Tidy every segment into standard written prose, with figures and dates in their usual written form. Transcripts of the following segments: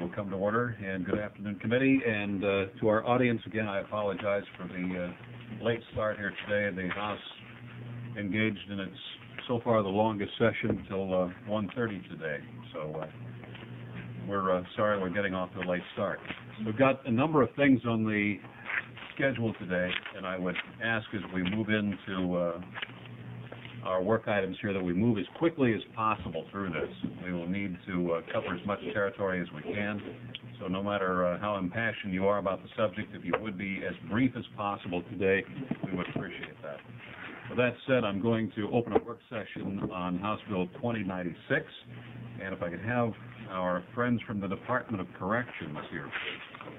will come to order, and good afternoon, committee. And to our audience, again, I apologize for the late start here today. The House engaged in its, so far, the longest session till 1:30 today. So we're sorry we're getting off to a late start. We've got a number of things on the schedule today, and I would ask as we move into our work items here that we move as quickly as possible through this. We will need to cover as much territory as we can, so no matter how impassioned you are about the subject, if you would be as brief as possible today, we would appreciate that. With that said, I'm going to open a work session on House Bill 2096, and if I could have our friends from the Department of Corrections here, please.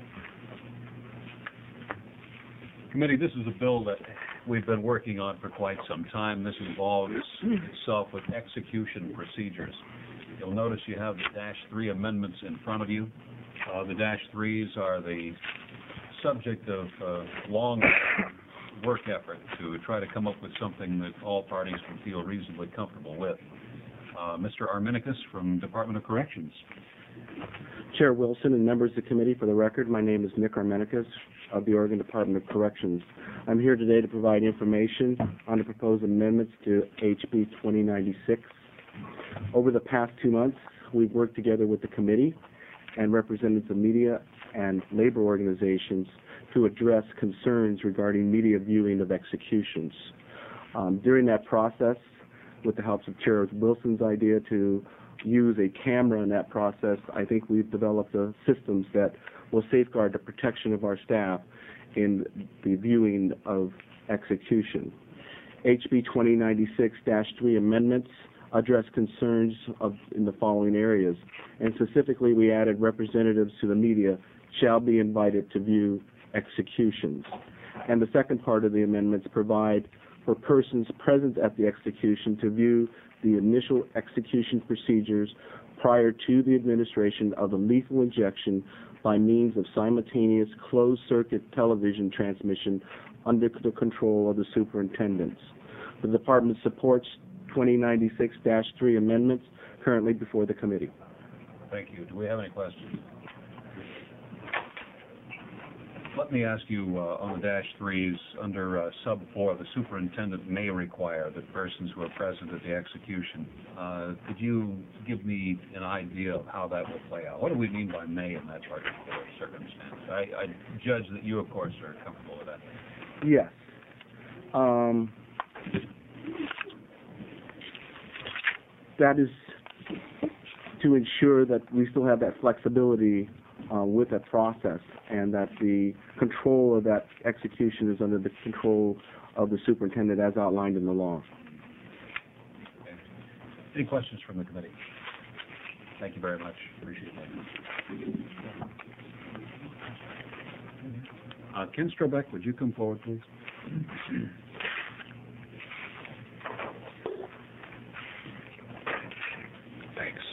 Committee, this is a bill that we've been working on for quite some time. This involves itself with execution procedures. You'll notice you have the -3 amendments in front of you. The -3s are the subject of long work effort to try to come up with something that all parties can feel reasonably comfortable with. Mr. Arminicus from Department of Corrections. Chair Wilson and members of the committee, for the record, my name is Nick Arminicus of the Oregon Department of Corrections. I'm here today to provide information on the proposed amendments to HB 2096. Over the past 2 months, we've worked together with the committee and representatives of media and labor organizations to address concerns regarding media viewing of executions. During that process, with the help of Chair Wilson's idea to use a camera in that process, I think we've developed systems that will safeguard the protection of our staff in the viewing of execution. HB 2096-3 amendments address concerns in the following areas, and specifically we added representatives to the media shall be invited to view executions. And the second part of the amendments provide for persons present at the execution to view the initial execution procedures prior to the administration of the lethal injection by means of simultaneous closed-circuit television transmission under the control of the superintendents. The Department supports 2096-3 amendments currently before the committee. Thank you. Do we have any questions? Let me ask you on the -3s, under sub 4, the superintendent may require that persons who are present at the execution. Could you give me an idea of how that will play out? What do we mean by may in that particular circumstance? I judge that you, of course, are comfortable with that. Yes. That is to ensure that we still have that flexibility with that process, and that the control of that execution is under the control of the superintendent as outlined in the law. Okay. Any questions from the committee? Thank you very much. Appreciate that. Ken Strobeck, would you come forward, please? Thanks.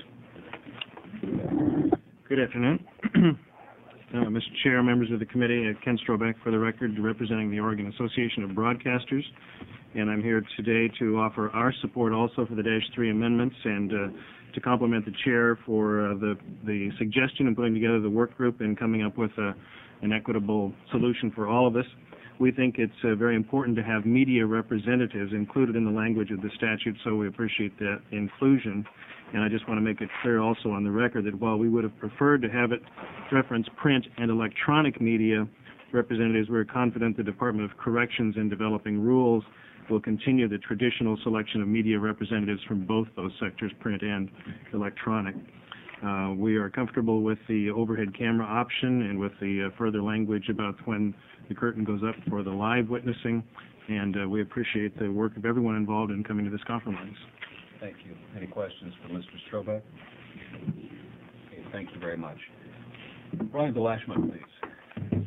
Good afternoon. Mr. Chair, members of the committee, Ken Strobeck, for the record, representing the Oregon Association of Broadcasters, and I'm here today to offer our support also for the -3 amendments and to compliment the chair for the suggestion in putting together the work group and coming up with an equitable solution for all of us. We think it's very important to have media representatives included in the language of the statute, so we appreciate that inclusion. And I just want to make it clear also on the record that while we would have preferred to have it reference print and electronic media representatives, we're confident the Department of Corrections in developing rules will continue the traditional selection of media representatives from both those sectors, print and electronic. We are comfortable with the overhead camera option and with the further language about when the curtain goes up for the live witnessing, and we appreciate the work of everyone involved in coming to this compromise. Thank you. Any questions for Mr. Strobeck? Okay, thank you very much. Brian DeLashman, please.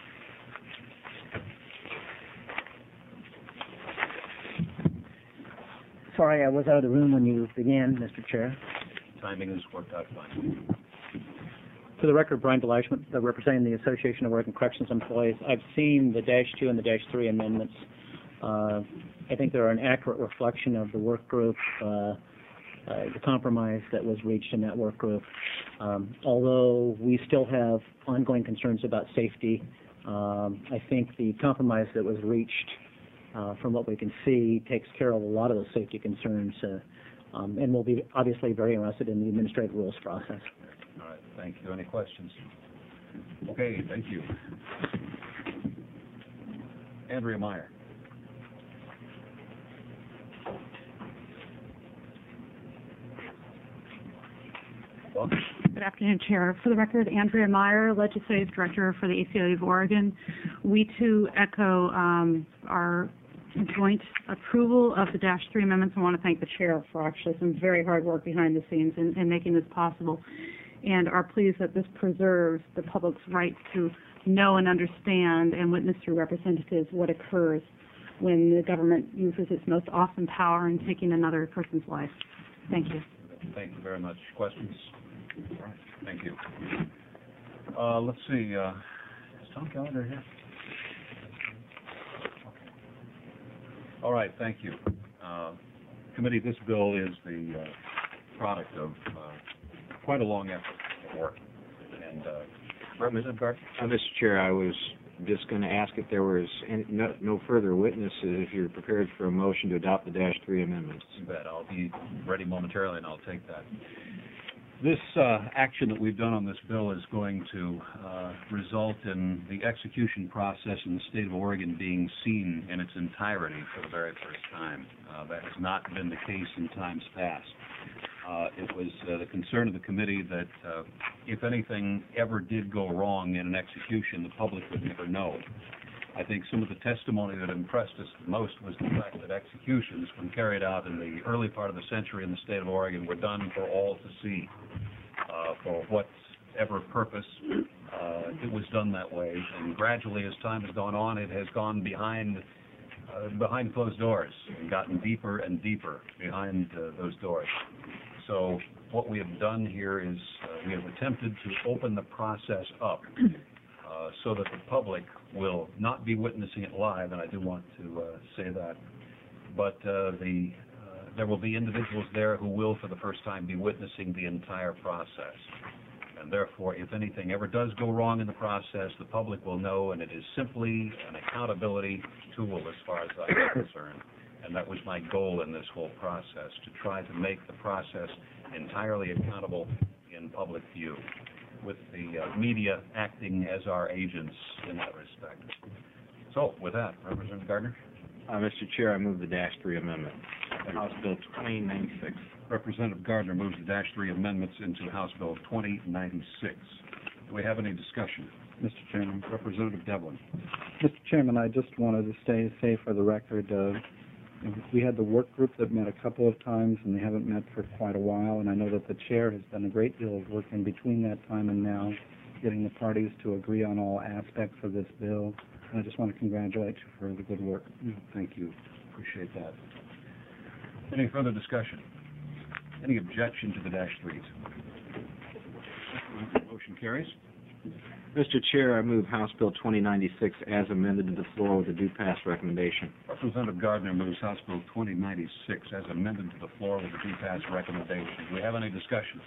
Sorry, I was out of the room when you began, Mr. Chair. Timing has worked out fine. For the record, Brian DeLashman, representing the Association of Oregon Corrections Employees. I've seen the -2 and the -3 amendments. I think they're an accurate reflection of the work group, the compromise that was reached in that work group. Although we still have ongoing concerns about safety, I think the compromise that was reached, from what we can see, takes care of a lot of those safety concerns, and we'll be obviously very interested in the administrative rules process. All right, thank you. Any questions? Okay, thank you. Andrea Meyer. Welcome. Good afternoon, Chair. For the record, Andrea Meyer, Legislative Director for the ACLU of Oregon. We, too, echo our joint approval of the Dash 3 amendments. I want to thank the Chair for actually some very hard work behind the scenes in making this possible, and are pleased that this preserves the public's right to know and understand and witness through representatives what occurs when the government uses its most awesome power in taking another person's life. Thank you. Thank you very much. Questions? All right, thank you. Let's see, is Tom Callender here? Okay. All right, thank you. Committee, this bill is the product of quite a long effort of work. And Representative Gardner? Mr. Chair, I was just going to ask if there was no further witnesses, if you're prepared for a motion to adopt the Dash 3 amendments. You bet. I'll be ready momentarily, and I'll take that. This action that we've done on this bill is going to result in the execution process in the state of Oregon being seen in its entirety for the very first time. That has not been the case in times past. It was the concern of the committee that if anything ever did go wrong in an execution, the public would never know. I think some of the testimony that impressed us the most was the fact that executions, when carried out in the early part of the century in the state of Oregon, were done for all to see. For whatever purpose, it was done that way. And gradually, as time has gone on, it has gone behind closed doors and gotten deeper and deeper behind those doors. So what we have done here is we have attempted to open the process up so that the public will not be witnessing it live, and I do want to say that, but there will be individuals there who will, for the first time, be witnessing the entire process. And therefore, if anything ever does go wrong in the process, the public will know, and it is simply an accountability tool as far as I'm concerned. And that was my goal in this whole process, to try to make the process entirely accountable in public view, with the media acting as our agents in that respect. So, with that, Representative Gardner. Mr. Chair, I move the Dash 3 amendment, House Bill 2096. Representative Gardner moves the Dash 3 amendments into House Bill 2096. Do we have any discussion? Mr. Chairman. Representative Devlin. Mr. Chairman, I just wanted to say for the record, we had the work group that met a couple of times, and they haven't met for quite a while, and I know that the chair has done a great deal of work in between that time and now, getting the parties to agree on all aspects of this bill, and I just want to congratulate you for the good work. Thank you. Appreciate that. Any further discussion? Any objection to the Dash 3s? Motion carries. Mr. Chair, I move House Bill 2096 as amended to the floor with a due pass recommendation. Representative Gardner moves House Bill 2096 as amended to the floor with a due pass recommendation. Do we have any discussion?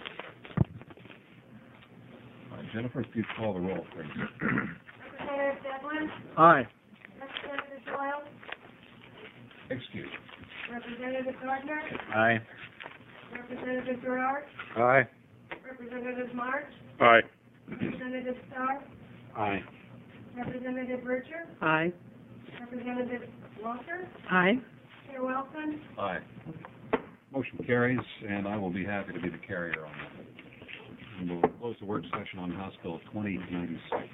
All right, Jennifer, if you'd call the roll, please. Representative Devlin? Aye. Representative Doyle? Excuse. Representative Gardner? Aye. Representative Gerard? Aye. Representative March? Aye. Representative Starr? Aye. Representative Bircher? Aye. Representative Walker? Aye. Chair Wilson? Aye. Motion carries, and I will be happy to be the carrier on that. And we'll close the work session on House Bill 2096.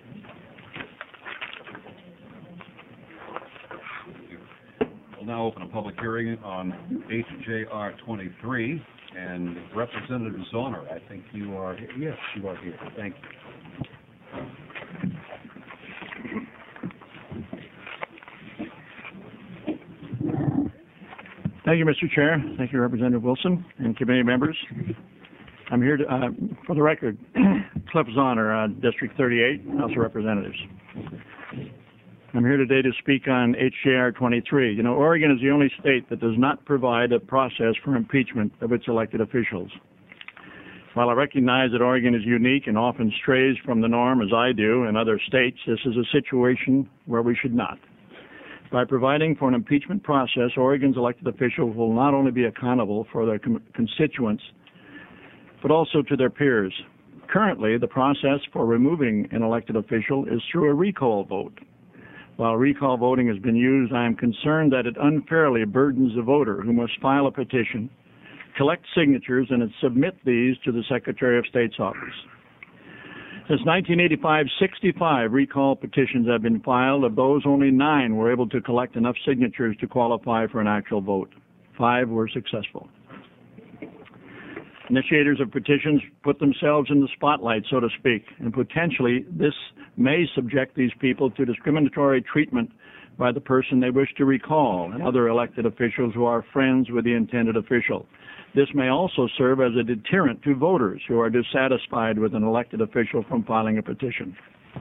We'll now open a public hearing on HJR 23, and Representative Zoner, I think you are here. Yes, you are here. Thank you. Thank you, Mr. Chair. Thank you, Representative Wilson and committee members. I'm here to, for the record, Cliff Zoner, District 38, House of Representatives. I'm here today to speak on HJR 23. You know, Oregon is the only state that does not provide a process for impeachment of its elected officials. While I recognize that Oregon is unique and often strays from the norm, as I do in other states, this is a situation where we should not. By providing for an impeachment process, Oregon's elected officials will not only be accountable for their constituents, but also to their peers. Currently, the process for removing an elected official is through a recall vote. While recall voting has been used, I am concerned that it unfairly burdens the voter who must file a petition, collect signatures, and submit these to the Secretary of State's office. Since 1985, 65 recall petitions have been filed. Of those, only 9 were able to collect enough signatures to qualify for an actual vote. 5 were successful. Initiators of petitions put themselves in the spotlight, so to speak, and potentially this may subject these people to discriminatory treatment by the person they wish to recall and other elected officials who are friends with the intended official. This may also serve as a deterrent to voters who are dissatisfied with an elected official from filing a petition.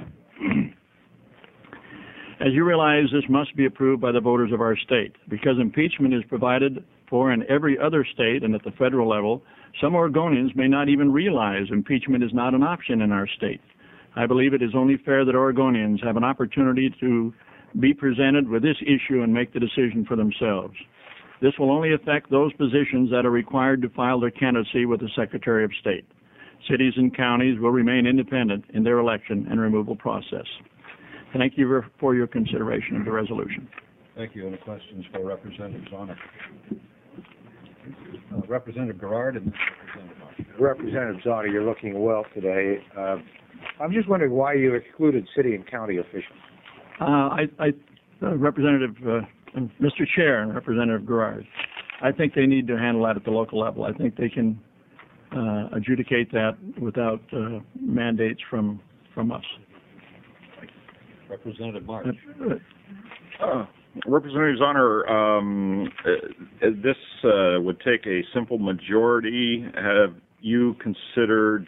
As you realize, this must be approved by the voters of our state. Because impeachment is provided for in every other state and at the federal level, some Oregonians may not even realize impeachment is not an option in our state. I believe it is only fair that Oregonians have an opportunity to be presented with this issue and make the decision for themselves. This will only affect those positions that are required to file their candidacy with the Secretary of State. Cities and counties will remain independent in their election and removal process. Thank you for your consideration of the resolution. Thank you. Any questions for Representative Zahner? Representative Garrard and Representative March. Representative Zahner, you're looking well today. I'm just wondering why you excluded city and county officials. Representative, Mr. Chair and Representative Garrard, I think they need to handle that at the local level. I think they can adjudicate that without mandates from us. Representative March. Representative Zahner, this would take a simple majority. Have you considered,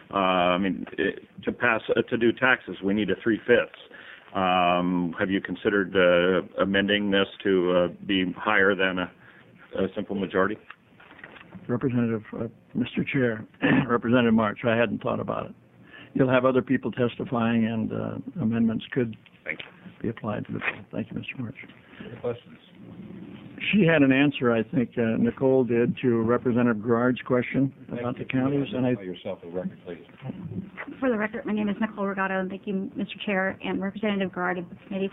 to do taxes, we need a 3/5. Have you considered amending this to be higher than a simple majority? Representative, Mr. Chair, Representative March, I hadn't thought about it. You'll have other people testifying, and amendments could be applied to the bill. Thank you, Mr. March. Any questions? She had an answer, I think, Nicole did, to Representative Garrard's question about the counties. And yourself for the record, please. For the record, my name is Nicole Regato, and thank you, Mr. Chair, and Representative Garrard of the committee.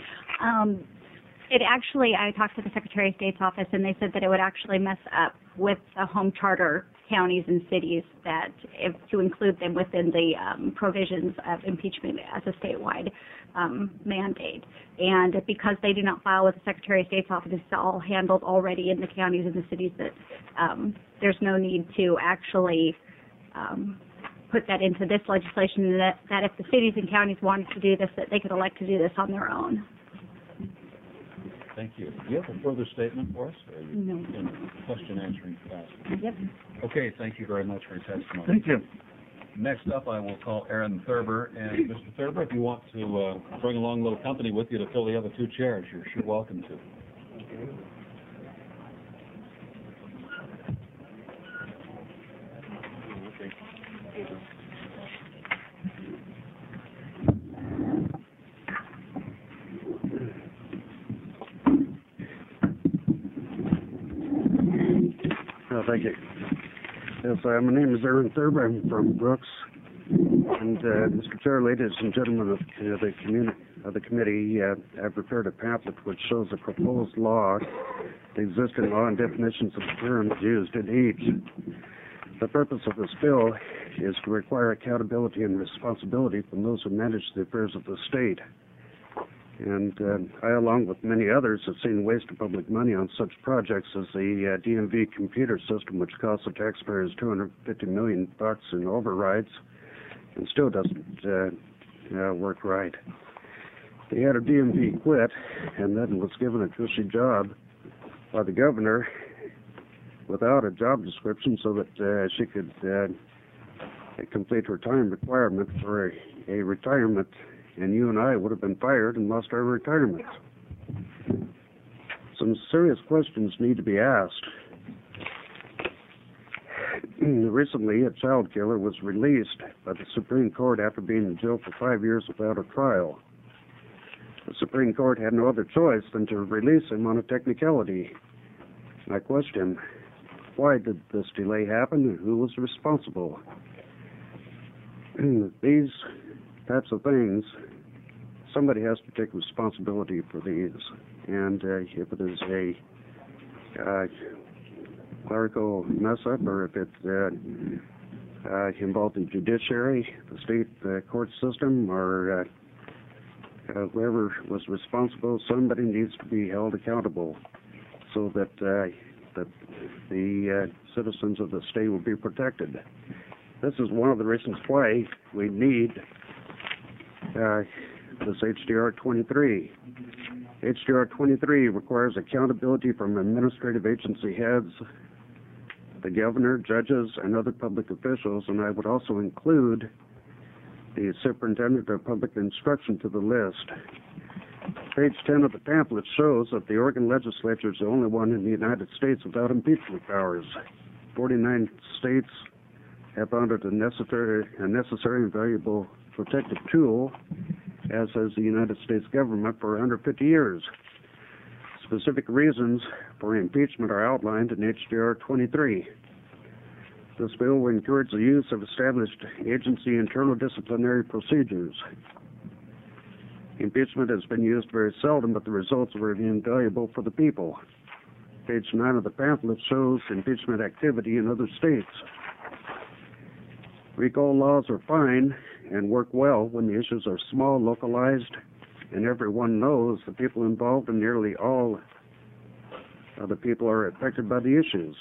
I talked to the Secretary of State's office, and they said that it would actually mess up with the home charter counties and cities, that if to include them within the provisions of impeachment as a statewide mandate. And because they do not file with the Secretary of State's office, it's all handled already in the counties and the cities, that there's no need to actually put that into this legislation, that if the cities and counties wanted to do this, that they could elect to do this on their own. Thank you. Do you have a further statement for us? Or are you No. in question answering capacity? Yep. Okay, thank you very much for your testimony. Thank you. Next up, I will call Aaron Thurber. And Mr. Thurber, if you want to bring along a little company with you to fill the other 2 chairs, you're sure welcome to. Thank you. Yes, my name is Aaron Thurber. I'm from Brooks. And Mr. Chair, ladies and gentlemen of the committee, I've prepared a pamphlet which shows the proposed law, the existing law, and definitions of the terms used in each. The purpose of this bill is to require accountability and responsibility from those who manage the affairs of the state. And I, along with many others, have seen waste of public money on such projects as the DMV computer system, which costs the taxpayers $250 million in overrides and still doesn't work right. The head of DMV quit and then was given a cushy job by the governor without a job description so that she could complete her time requirement for a retirement, and you and I would have been fired and lost our retirements. Some serious questions need to be asked. Recently, a child killer was released by the Supreme Court after being in jail for 5 years without a trial. The Supreme Court had no other choice than to release him on a technicality. I question, why did this delay happen and who was responsible? These types of things, somebody has to take responsibility for these. And if it is a clerical mess-up, or if it involved the judiciary, the state court system, or whoever was responsible, somebody needs to be held accountable so that the citizens of the state will be protected. This is one of the reasons why we need this HDR 23. HDR 23 requires accountability from administrative agency heads, the governor, judges, and other public officials, and I would also include the superintendent of public instruction to the list. Page 10 of the pamphlet shows that the Oregon legislature is the only one in the United States without impeachment powers. 49 states have found it a necessary and valuable protective tool, as has the United States government for 150 years. Specific reasons for impeachment are outlined in HDR 23. This bill will encourage the use of established agency internal disciplinary procedures. Impeachment has been used very seldom, but the results are invaluable for the people. Page 9 of the pamphlet shows impeachment activity in other states. Recall laws are fine and work well when the issues are small, localized, and everyone knows the people involved, and nearly all of the people are affected by the issues.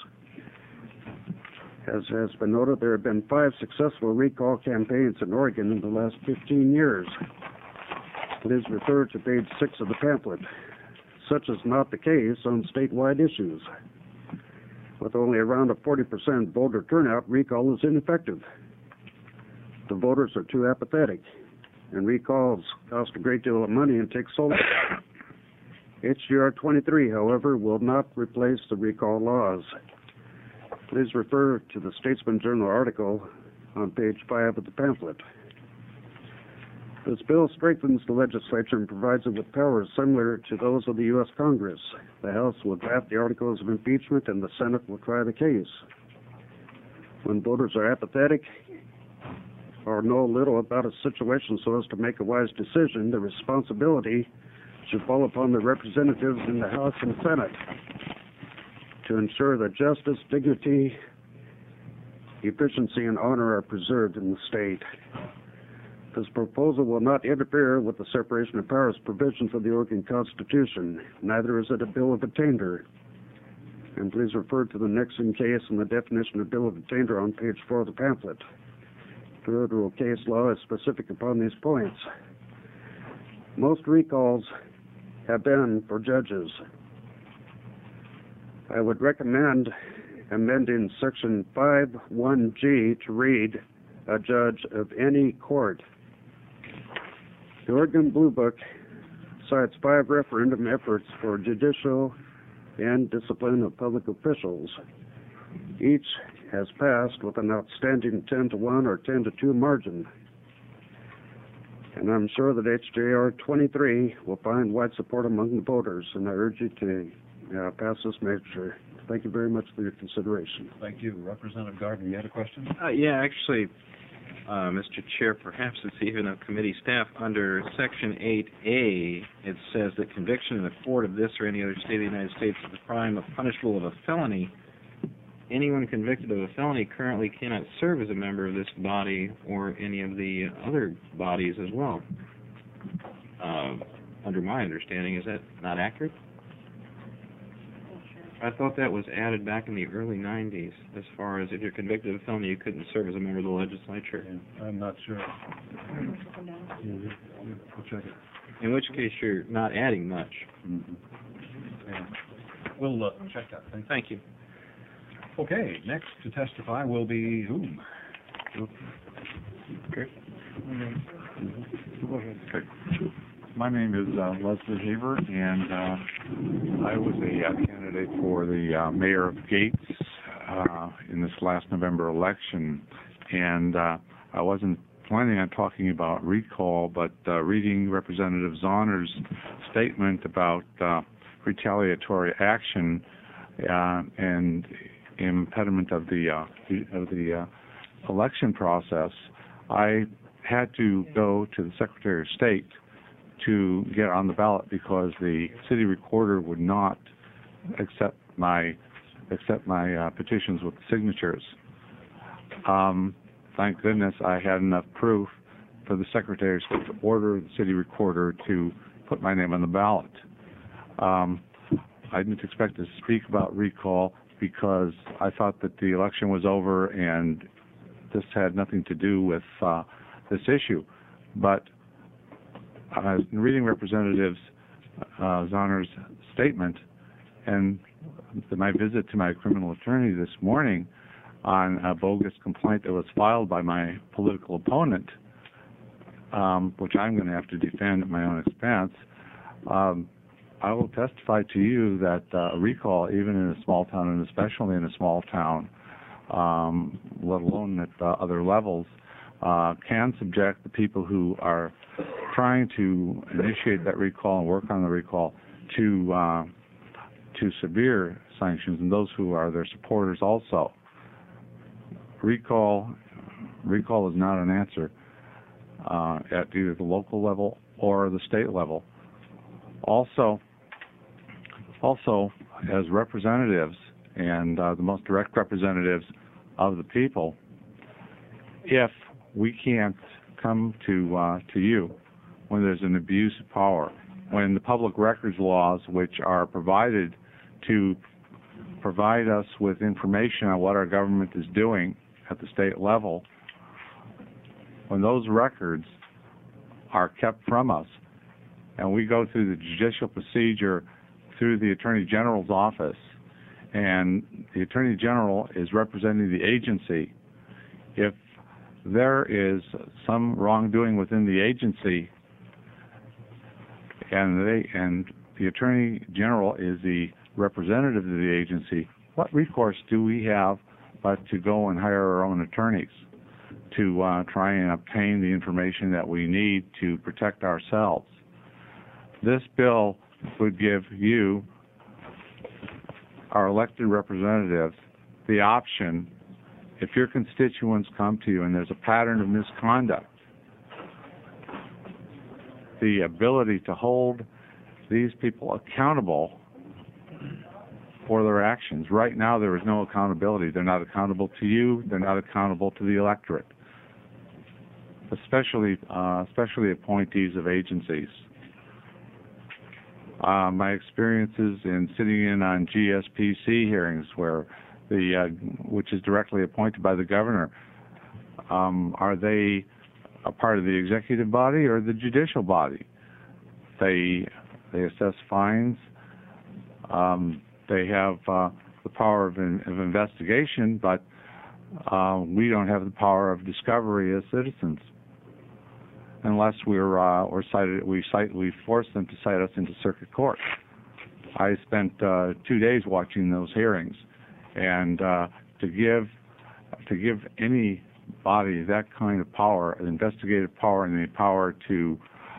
As has been noted, there have been 5 successful recall campaigns in Oregon in the last 15 years. Please refer to page 6 of the pamphlet. Such is not the case on statewide issues. With only around a 40% voter turnout, recall is ineffective. The voters are too apathetic, and recalls cost a great deal of money and take so long. HDR 23, however, will not replace the recall laws. Please refer to the Statesman Journal article on page 5 of the pamphlet. This bill strengthens the legislature and provides it with powers similar to those of the U.S. Congress. The House will draft the articles of impeachment, and the Senate will try the case. When voters are apathetic or know little about a situation so as to make a wise decision, the responsibility should fall upon the representatives in the House and Senate to ensure that justice, dignity, efficiency, and honor are preserved in the state. This proposal will not interfere with the separation of powers provisions of the Oregon Constitution. Neither is it a bill of attainder. And please refer to the Nixon case and the definition of bill of attainder on page 4 of the pamphlet. Federal case law is specific upon these points. Most recalls have been for judges. I would recommend amending section 5(1)G to read a judge of any court. The Oregon Blue Book cites 5 referendum efforts for judicial and discipline of public officials. Each has passed with an outstanding 10-1 or 10-2 margin. And I'm sure that HJR 23 will find wide support among the voters, and I urge you to pass this measure. Thank you very much for your consideration. Thank you. Representative Gardner, you had a question? Yeah, actually, Mr. Chair, perhaps it's even of committee staff. Under Section 8A, it says that conviction in a court of this or any other state of the United States is a crime of punishable of a felony. Anyone convicted of a felony currently cannot serve as a member of this body or any of the other bodies as well. Under my understanding, is that not accurate? I thought that was added back in the early 90s, as far as if you're convicted of a felony, you couldn't serve as a member of the legislature. Yeah, I'm not sure. We'll check it. In which case, you're not adding much. Mm-hmm. Yeah. We'll check that. Thank you. Okay, next to testify will be whom? Okay. Go ahead. Okay. My name is Leslie Haver, and I was a candidate for the mayor of Gates in this last November election, and I wasn't planning on talking about recall, but reading Representative Zahner's statement about retaliatory action and impediment of the election process, I had to go to the Secretary of State to get on the ballot because the city recorder would not accept my petitions with signatures. Thank goodness I had enough proof for the Secretary of State to order the city recorder to put my name on the ballot. I didn't expect to speak about recall because I thought that the election was over and this had nothing to do with this issue. But in reading Representative Zahner's statement and my visit to my criminal attorney this morning on a bogus complaint that was filed by my political opponent, which I'm going to have to defend at my own expense, I will testify to you that recall, even in a small town, and especially in a small town, let alone at other levels, can subject the people who are trying to initiate that recall and work on the recall to severe sanctions, and those who are their supporters also. Recall is not an answer at either the local level or the state level. Also, as representatives and the most direct representatives of the people, if we can't come to you when there's an abuse of power, when the public records laws, which are provided to provide us with information on what our government is doing at the state level, when those records are kept from us and we go through the judicial procedure through the Attorney General's office, and the Attorney General is representing the agency, if there is some wrongdoing within the agency and the Attorney General is the representative of the agency, what recourse do we have but to go and hire our own attorneys to try and obtain the information that we need to protect ourselves? This bill would give you, our elected representatives, the option, if your constituents come to you and there's a pattern of misconduct, the ability to hold these people accountable for their actions. Right now, there is no accountability. They're not accountable to you. They're not accountable to the electorate, especially appointees of agencies. My experiences in sitting in on GSPC hearings, which is directly appointed by the governor, are they a part of the executive body or the judicial body? They assess fines. They have the power of investigation, but we don't have the power of discovery as citizens, unless we force them to cite us into circuit court. I spent 2 days watching those hearings, and to give anybody that kind of power, investigative power, and the power to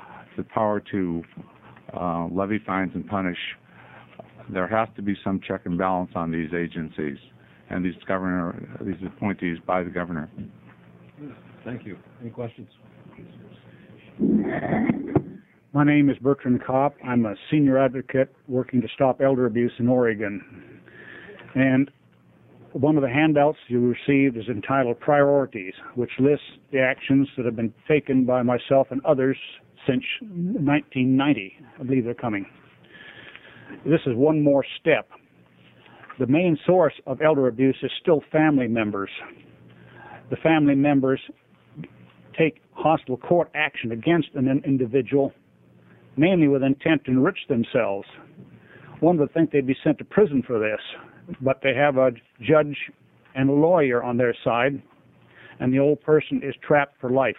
levy fines and punish, there has to be some check and balance on these agencies and these appointees by the governor. Thank you. Any questions? My name is Bertrand Kopp. I'm a senior advocate working to stop elder abuse in Oregon. And one of the handouts you received is entitled Priorities, which lists the actions that have been taken by myself and others since 1990. I believe they're coming. This is one more step. The main source of elder abuse is still family members. The family members take hostile court action against an individual, mainly with intent to enrich themselves. One would think they'd be sent to prison for this, but they have a judge and a lawyer on their side, and the old person is trapped for life.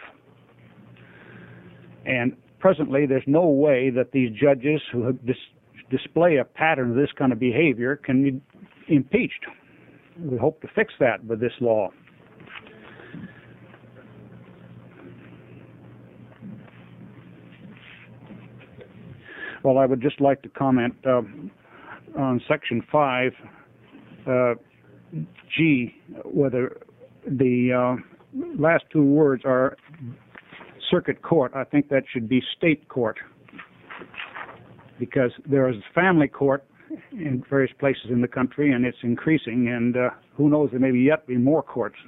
And presently, there's no way that these judges who have display a pattern of this kind of behavior can be impeached. we hope to fix that with this law. Well, I would just like to comment on Section 5, G, whether the last two words are circuit court. I think that should be state court, because there is family court in various places in the country, and it's increasing, and who knows, there may be yet be more courts.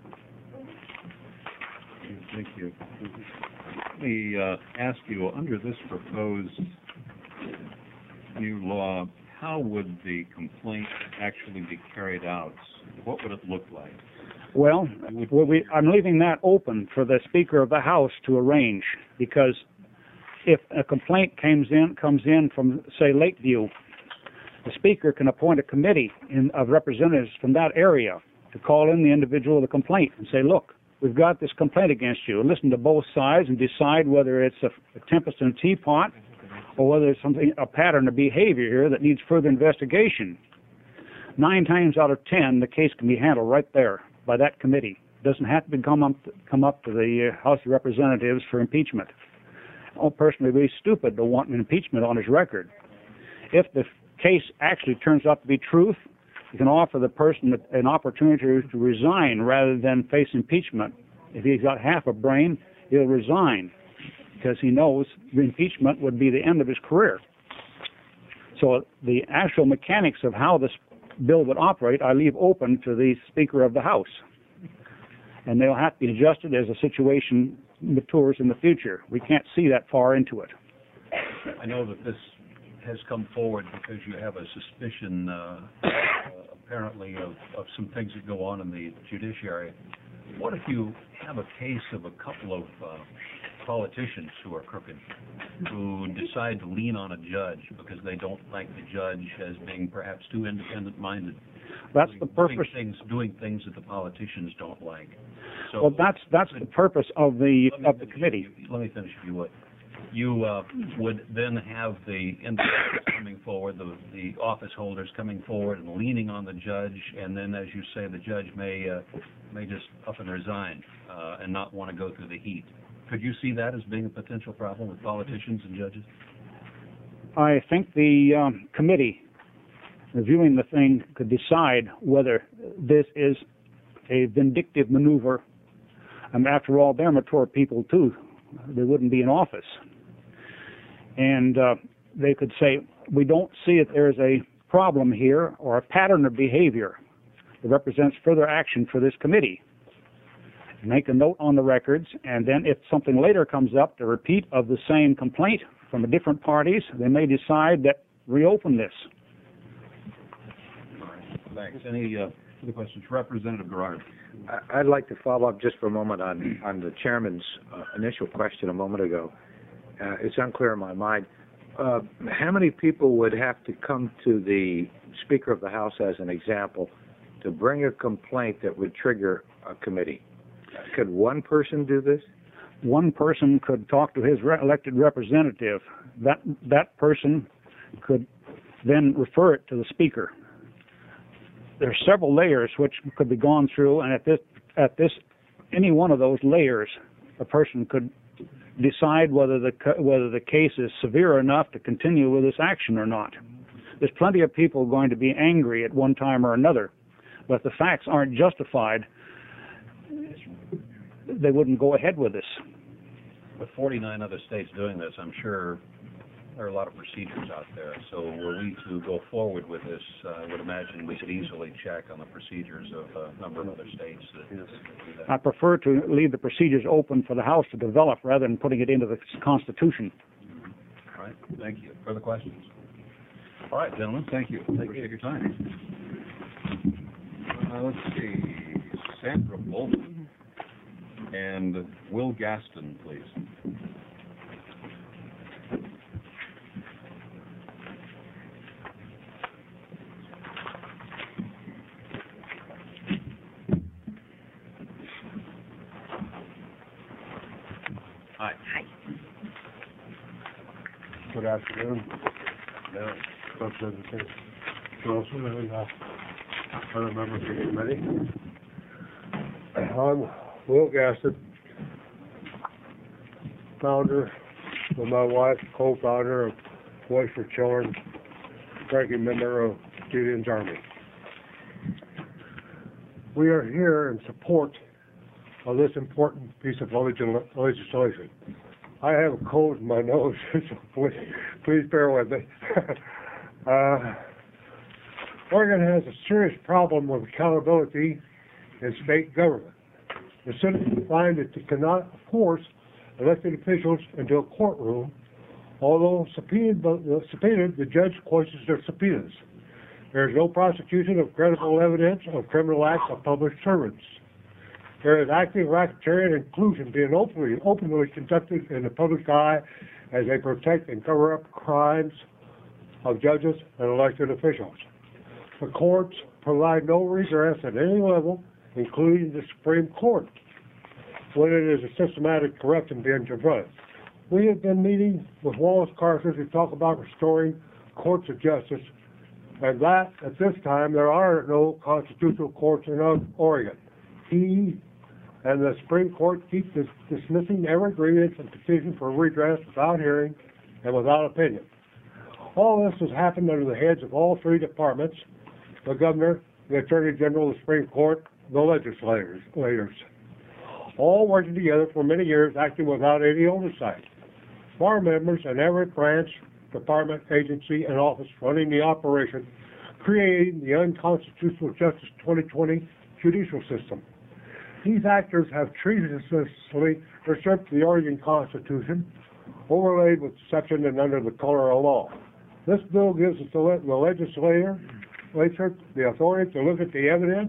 Thank you. Let me ask you, under this proposed new law, how would the complaint actually be carried out? What would it look like? Well, I'm leaving that open for the Speaker of the House to arrange, because if a complaint comes in from, say, Lakeview, the Speaker can appoint a committee of representatives from that area to call in the individual of the complaint and say, look, we've got this complaint against you, and listen to both sides and decide whether it's a tempest in a teapot or whether it's a pattern of behavior here that needs further investigation. 9 times out of 10, the case can be handled right there by that committee. It doesn't have to come up to the House of Representatives for impeachment. A person would be stupid to want an impeachment on his record. If the case actually turns out to be truth, you can offer the person an opportunity to resign rather than face impeachment. If he's got half a brain, he'll resign, because he knows the impeachment would be the end of his career. So the actual mechanics of how this bill would operate, I leave open to the Speaker of the House. And they'll have to be adjusted as the situation matures in the future. We can't see that far into it. I know that this has come forward because you have a suspicion, apparently, of some things that go on in the judiciary. What if you have a case of a couple of politicians who are crooked, who decide to lean on a judge because they don't like the judge as being perhaps too independent-minded? That's the purpose. Doing things that the politicians don't like. So, well, that's the purpose of the committee. Let me finish, if you would. You would then have the individuals coming forward, the office holders coming forward and leaning on the judge, and then, as you say, the judge may just up and resign and not want to go through the heat. Could you see that as being a potential problem with politicians and judges? I think the committee reviewing the thing could decide whether this is a vindictive maneuver. And after all, they're mature people too. They wouldn't be in office. And they could say, we don't see that there's a problem here or a pattern of behavior that represents further action for this committee. Make a note on the records, and then if something later comes up, the repeat of the same complaint from different parties, they may decide that reopen this. Thanks. Any other questions? Representative Gerard. I'd like to follow up just for a moment on the chairman's initial question a moment ago. It's unclear in my mind. How many people would have to come to the Speaker of the House, as an example, to bring a complaint that would trigger a committee? Could one person do this? One person could talk to his elected representative. That person could then refer it to the Speaker. There are several layers which could be gone through, and at this any one of those layers, a person could decide whether the case is severe enough to continue with this action or not. There's plenty of people going to be angry at one time or another, but if the facts aren't justified, they wouldn't go ahead with this. With 49 other states doing this, I'm sure there are a lot of procedures out there. So were we to go forward with this, I would imagine we could easily check on the procedures of a number of other states that do that. I prefer to leave the procedures open for the House to develop rather than putting it into the Constitution. All right. Thank you. Further questions? All right, gentlemen. Thank you. Appreciate your time. Let's see. Sandra Bolton and Will Gaston, please. Hi. Hi. Good afternoon. other members of the committee. I'm Will Gaston, founder with my wife, co-founder of Voice for Children, ranking member of Gideon's Army. We are here in support of this important piece of legislation. I have a cold in my nose, so please bear with me. Oregon has a serious problem with accountability in state government. The citizens find that they cannot force elected officials into a courtroom, although subpoenaed, the judge questions their subpoenas. There is no prosecution of credible evidence of criminal acts of public servants. There is active racketeering and collusion being openly conducted in the public eye as they protect and cover up crimes of judges and elected officials. The courts provide no redress at any level, including the Supreme Court, when it is a systematic corruption being confronted. We have been meeting with Wallace Carson to talk about restoring courts of justice, and that, at this time, there are no constitutional courts in Oregon. He and the Supreme Court keep dismissing every grievance and petition for redress without hearing and without opinion. All this has happened under the heads of all three departments: the governor, the attorney general, the Supreme Court, the legislators, all working together for many years, acting without any oversight. Bar members in every branch, department, agency, and office running the operation, creating the unconstitutional Justice 2020 judicial system. These actors have treasonously usurped the Oregon Constitution, overlaid with deception and under the color of law. This bill gives the legislature the authority to look at the evidence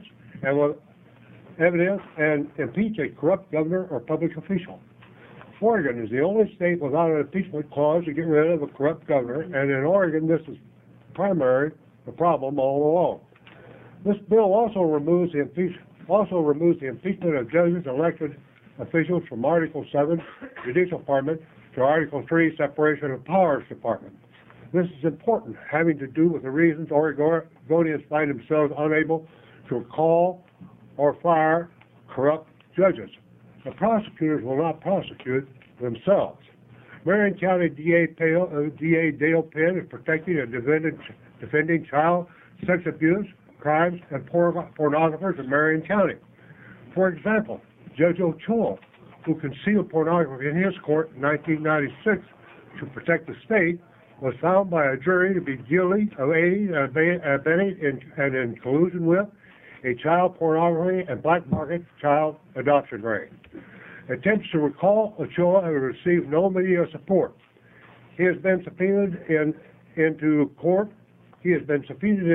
and impeach a corrupt governor or public official. Oregon is the only state without an impeachment clause to get rid of a corrupt governor, and in Oregon this is the problem all along. This bill also removes the impeachment of judges and elected officials from Article 7, Judicial Department, to Article 3, Separation of Powers Department. This is important, having to do with the reasons Oregonians find themselves unable to call or fire corrupt judges. The prosecutors will not prosecute themselves. Marion County DA Dale Penn is protecting and defending child sex abuse, crimes, and pornographers in Marion County. For example, Judge Ochoa, who concealed pornography in his court in 1996 to protect the state, was found by a jury to be guilty of aiding and abetting and in collusion with a child pornography and black market child adoption ring. Attempts to recall Ochoa have received no media support. He has been subpoenaed into court. He has been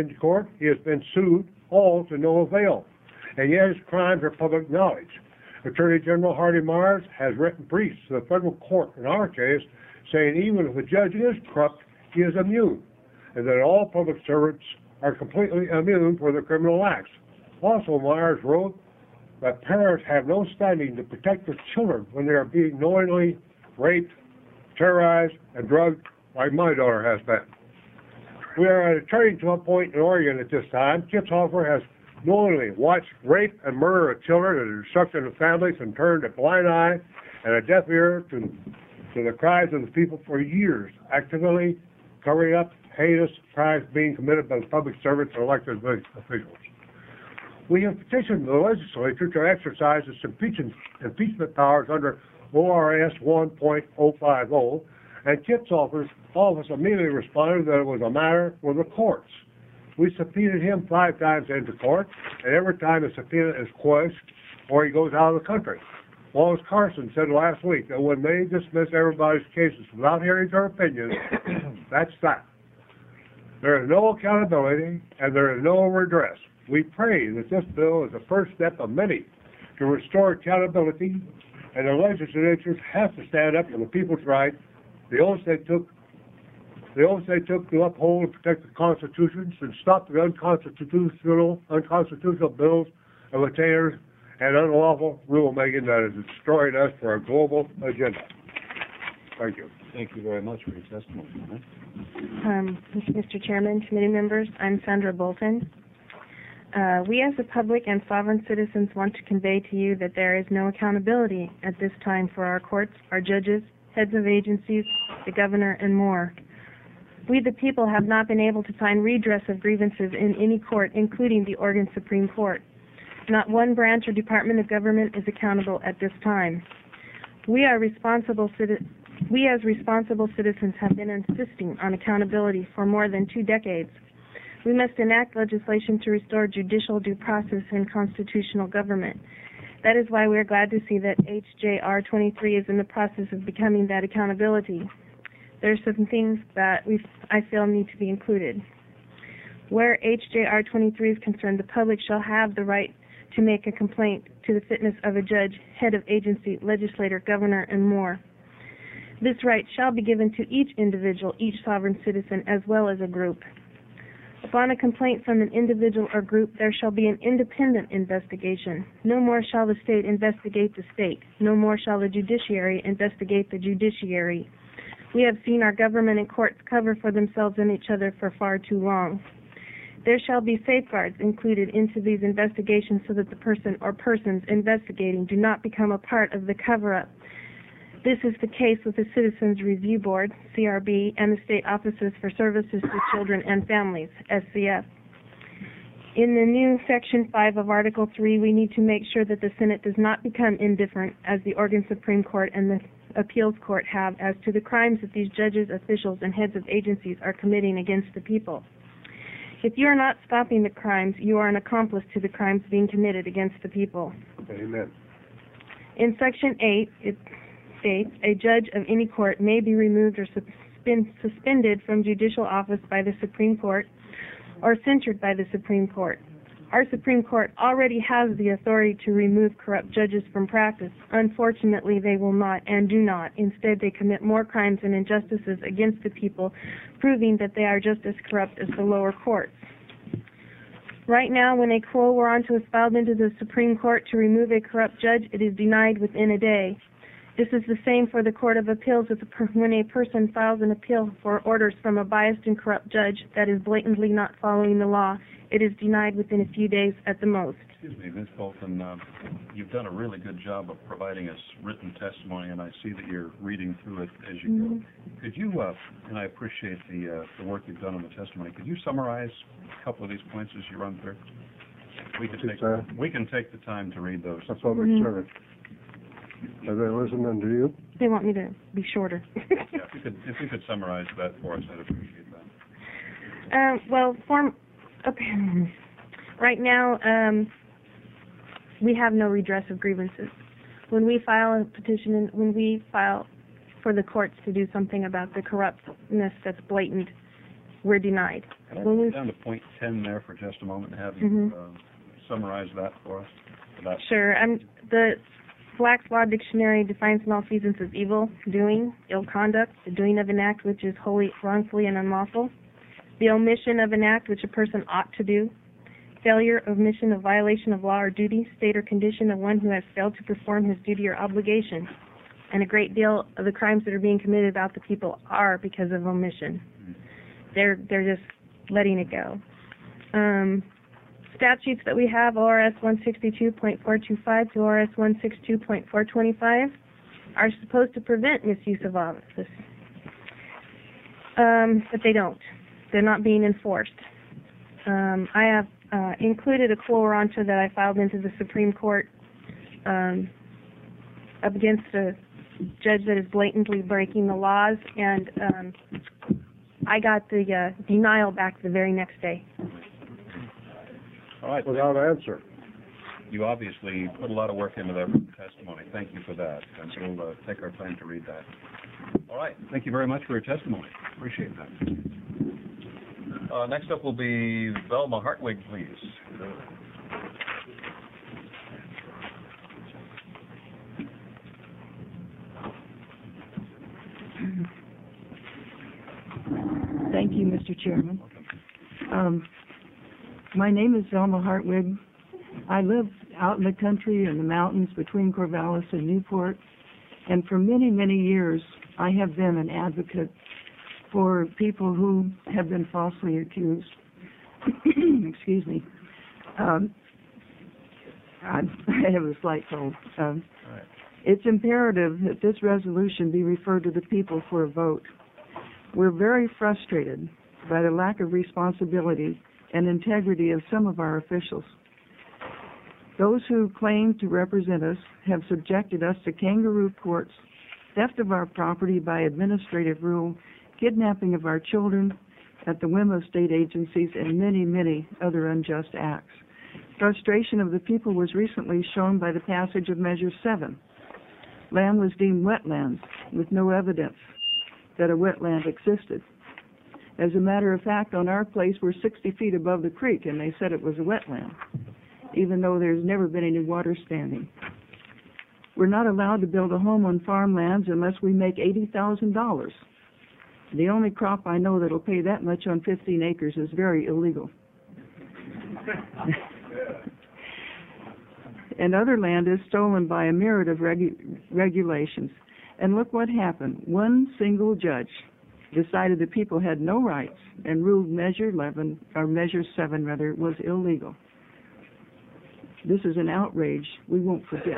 sued, all to no avail. And yet his crimes are public knowledge. Attorney General Hardy Myers has written briefs to the federal court in our case, saying even if a judge is corrupt, he is immune, and that all public servants are completely immune for their criminal acts. Also, Myers wrote that parents have no standing to protect their children when they are being knowingly raped, terrorized, and drugged like my daughter has been. We are at a turning point in Oregon at this time. Kitzhofer has knowingly watched rape and murder of children and the destruction of families and turned a blind eye and a deaf ear to the cries of the people for years, actively covering up heinous crimes being committed by the public servants and elected officials. We have petitioned the legislature to exercise its impeachment powers under ORS 1.050, and Kitzhofer's office immediately responded that it was a matter for the courts. We subpoenaed him 5 times into court, and every time a subpoena is quashed or he goes out of the country. Wallace Carson said last week that when they dismiss everybody's cases without hearing their opinions, that's that. There is no accountability and there is no redress. We pray that this bill is the first step of many to restore accountability, and the legislatures have to stand up for the people's right, the oaths they took to uphold and protect the Constitution, and stop the unconstitutional bills of attainers and unlawful rulemaking that is destroying us for a global agenda. Thank you. Thank you very much for your testimony. Mr. Chairman, committee members, I'm Sandra Bolton. We as the public and sovereign citizens want to convey to you that there is no accountability at this time for our courts, our judges, heads of agencies, the governor, and more. We the people have not been able to find redress of grievances in any court, including the Oregon Supreme Court. Not one branch or department of government is accountable at this time. We as responsible citizens have been insisting on accountability for more than 2 decades. We must enact legislation to restore judicial due process and constitutional government. That is why we are glad to see that HJR 23 is in the process of becoming that accountability. There are some things that I feel need to be included. Where HJR 23 is concerned, the public shall have the right to make a complaint to the fitness of a judge, head of agency, legislator, governor, and more. This right shall be given to each individual, each sovereign citizen, as well as a group. Upon a complaint from an individual or group, there shall be an independent investigation. No more shall the state investigate the state. No more shall the judiciary investigate the judiciary. We have seen our government and courts cover for themselves and each other for far too long. There shall be safeguards included into these investigations so that the person or persons investigating do not become a part of the cover-up. This is the case with the Citizens Review Board, CRB, and the State Offices for Services to Children and Families, SCF. In the new Section 5 of Article 3, we need to make sure that the Senate does not become indifferent, as the Oregon Supreme Court and the Appeals Court have, as to the crimes that these judges, officials, and heads of agencies are committing against the people. If you are not stopping the crimes, you are an accomplice to the crimes being committed against the people. Amen. In Section 8, it states, a judge of any court may be removed or suspended from judicial office by the Supreme Court or censured by the Supreme Court. Our Supreme Court already has the authority to remove corrupt judges from practice. Unfortunately, they will not and do not. Instead, they commit more crimes and injustices against the people, proving that they are just as corrupt as the lower courts. Right now, when a quo warranto is filed into the Supreme Court to remove a corrupt judge, it is denied within a day. This is the same for the Court of Appeals when a person files an appeal for orders from a biased and corrupt judge that is blatantly not following the law. It is denied within a few days at the most. Excuse me, Ms. Bolton, you've done a really good job of providing us written testimony, and I see that you're reading through it as you go. Could you, and I appreciate the work you've done on the testimony, could you summarize a couple of these points as you run through? We can take the time to read those. That's public service. Are they listening to you? They want me to be shorter. Yeah, if you could summarize that for us, I'd appreciate that. Right now, we have no redress of grievances. When we file a petition, when we file for the courts to do something about the corruptness that's blatant, we're denied. Can I go down to point 10 there for just a moment and have you summarize that for us? Sure. The Black's Law Dictionary defines malfeasance as evil, doing, ill conduct, the doing of an act which is wholly wrongfully and unlawful, the omission of an act which a person ought to do, failure, omission of violation of law or duty, state or condition of one who has failed to perform his duty or obligation. And a great deal of the crimes that are being committed about the people are because of omission. They're just letting it go. Statutes that we have, ORS 162.425 to ORS 162.425, are supposed to prevent misuse of office. But they don't. They're not being enforced. I have included a quo warranto that I filed into the Supreme Court up against a judge that is blatantly breaking the laws, and I got the denial back the very next day. All right. Without answer. You obviously put a lot of work into that testimony. Thank you for that, and we'll take our time to read that. All right. Thank you very much for your testimony. Appreciate that. Next up will be Velma Hartwig, please. Thank you, Mr. Chairman. My name is Velma Hartwig. I live out in the country in the mountains between Corvallis and Newport, and for many, many years I have been an advocate for people who have been falsely accused. Excuse me. I have a slight cold. It's imperative that this resolution be referred to the people for a vote. We're very frustrated by the lack of responsibility and integrity of some of our officials. Those who claim to represent us have subjected us to kangaroo courts, theft of our property by administrative rule, kidnapping of our children at the whim of state agencies, and many, many other unjust acts. Frustration of the people was recently shown by the passage of Measure 7. Land was deemed wetlands with no evidence that a wetland existed. As a matter of fact, on our place, we're 60 feet above the creek, and they said it was a wetland, even though there's never been any water standing. We're not allowed to build a home on farmlands unless we make $80,000. The only crop I know that'll pay that much on 15 acres is very illegal. And other land is stolen by a myriad of regulations. And look what happened. One single judge decided the people had no rights and ruled Measure 7 was illegal. This is an outrage we won't forget.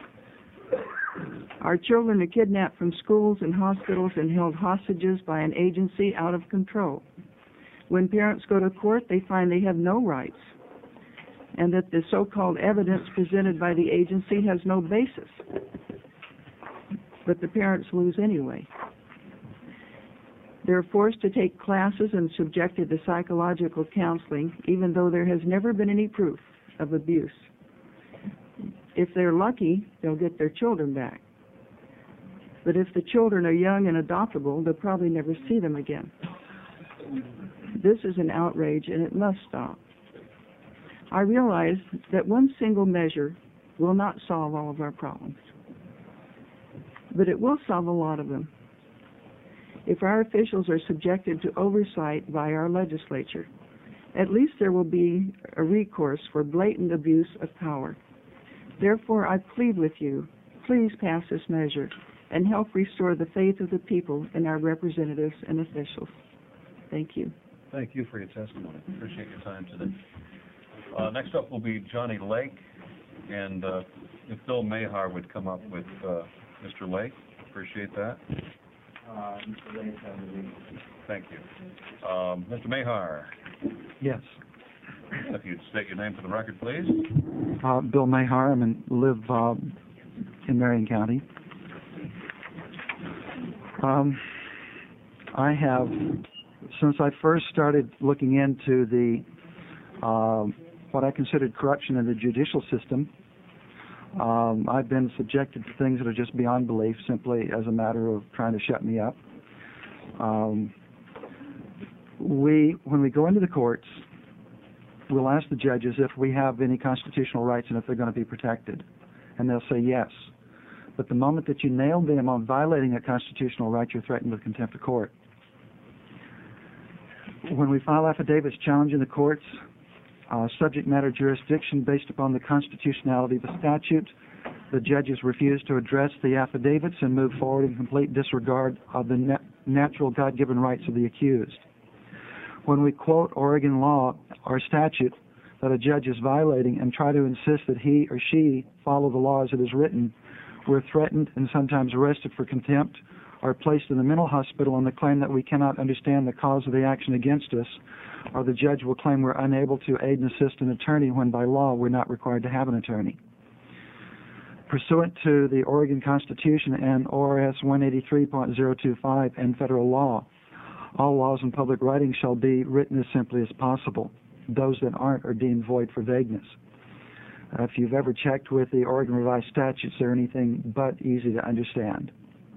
Our children are kidnapped from schools and hospitals and held hostages by an agency out of control. When parents go to court, they find they have no rights, and that the so-called evidence presented by the agency has no basis. But the parents lose anyway. They're forced to take classes and subjected to psychological counseling, even though there has never been any proof of abuse. If they're lucky, they'll get their children back. But if the children are young and adoptable, they'll probably never see them again. This is an outrage, and it must stop. I realize that one single measure will not solve all of our problems, but it will solve a lot of them. If our officials are subjected to oversight by our legislature, at least there will be a recourse for blatant abuse of power. Therefore, I plead with you, please pass this measure and help restore the faith of the people in our representatives and officials. Thank you. Thank you for your testimony. Appreciate your time today. Next up will be Johnny Lake, and if Bill Mahar would come up with Mr. Lake, appreciate that. Thank you. Mr. Mahar. Yes. If you'd state your name for the record, please. Bill Mahar. I live in Marion County. I have, since I first started looking into the what I considered corruption in the judicial system, I've been subjected to things that are just beyond belief, simply as a matter of trying to shut me up. When we go into the courts, we'll ask the judges if we have any constitutional rights and if they're going to be protected, and they'll say yes. But the moment that you nail them on violating a constitutional right, you're threatened with contempt of court. When we file affidavits challenging the courts, subject matter jurisdiction based upon the constitutionality of the statute, the judges refuse to address the affidavits and move forward in complete disregard of the natural God-given rights of the accused. When we quote Oregon law or statute that a judge is violating and try to insist that he or she follow the law as it is written, we're threatened and sometimes arrested for contempt or placed in the mental hospital on the claim that we cannot understand the cause of the action against us, or the judge will claim we're unable to aid and assist an attorney when by law we're not required to have an attorney. Pursuant to the Oregon Constitution and ORS 183.025 and federal law, all laws and public writings shall be written as simply as possible. Those that aren't are deemed void for vagueness. If you've ever checked with the Oregon Revised Statutes, they're anything but easy to understand.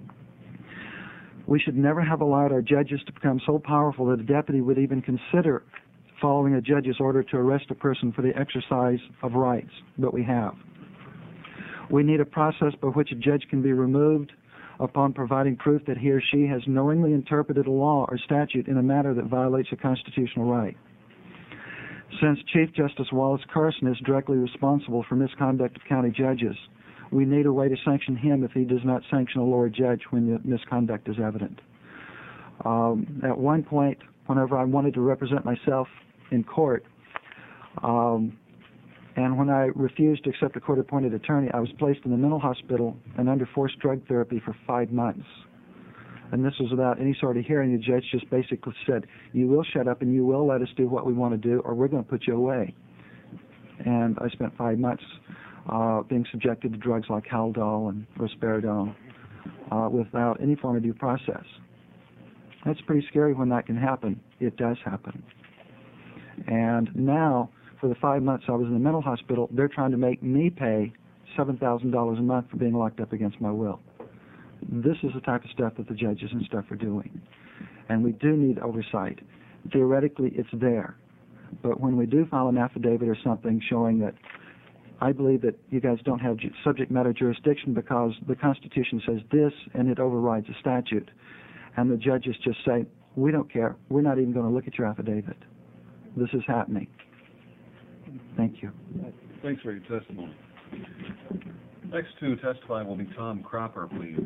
We should never have allowed our judges to become so powerful that a deputy would even consider following a judge's order to arrest a person for the exercise of rights that we have. We need a process by which a judge can be removed upon providing proof that he or she has knowingly interpreted a law or statute in a manner that violates a constitutional right. Since Chief Justice Wallace Carson is directly responsible for misconduct of county judges, we need a way to sanction him if he does not sanction a lower judge when the misconduct is evident. At one point, whenever I wanted to represent myself in court, And when I refused to accept a court-appointed attorney, I was placed in the mental hospital and under forced drug therapy for 5 months. And this was without any sort of hearing. The judge just basically said, you will shut up and you will let us do what we want to do, or we're going to put you away. And I spent 5 months being subjected to drugs like Haldol and Risperidone without any form of due process. That's pretty scary when that can happen. It does happen. And now, for the 5 months I was in the mental hospital, they're trying to make me pay $7,000 a month for being locked up against my will. This is the type of stuff that the judges and stuff are doing. And we do need oversight. Theoretically, it's there. But when we do file an affidavit or something showing that I believe that you guys don't have subject matter jurisdiction because the Constitution says this and it overrides a statute, and the judges just say, we don't care, we're not even going to look at your affidavit. This is happening. Thank you. Thanks for your testimony. Next to testify will be Tom Cropper, please.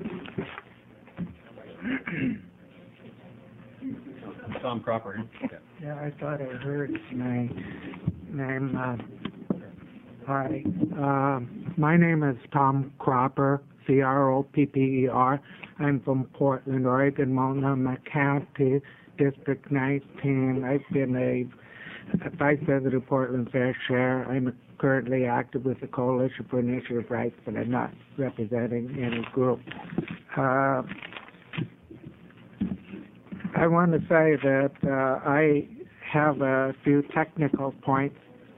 Tom Cropper. Yeah, I thought I heard my name. Hi. My name is Tom Cropper, C-R-O-P-P-E-R. I'm from Portland, Oregon, Multnomah County, District 19. I've been a Vice President of Portland Fair Share. I'm currently active with the Coalition for Initiative Rights, but I'm not representing any group. I want to say that I have a few technical points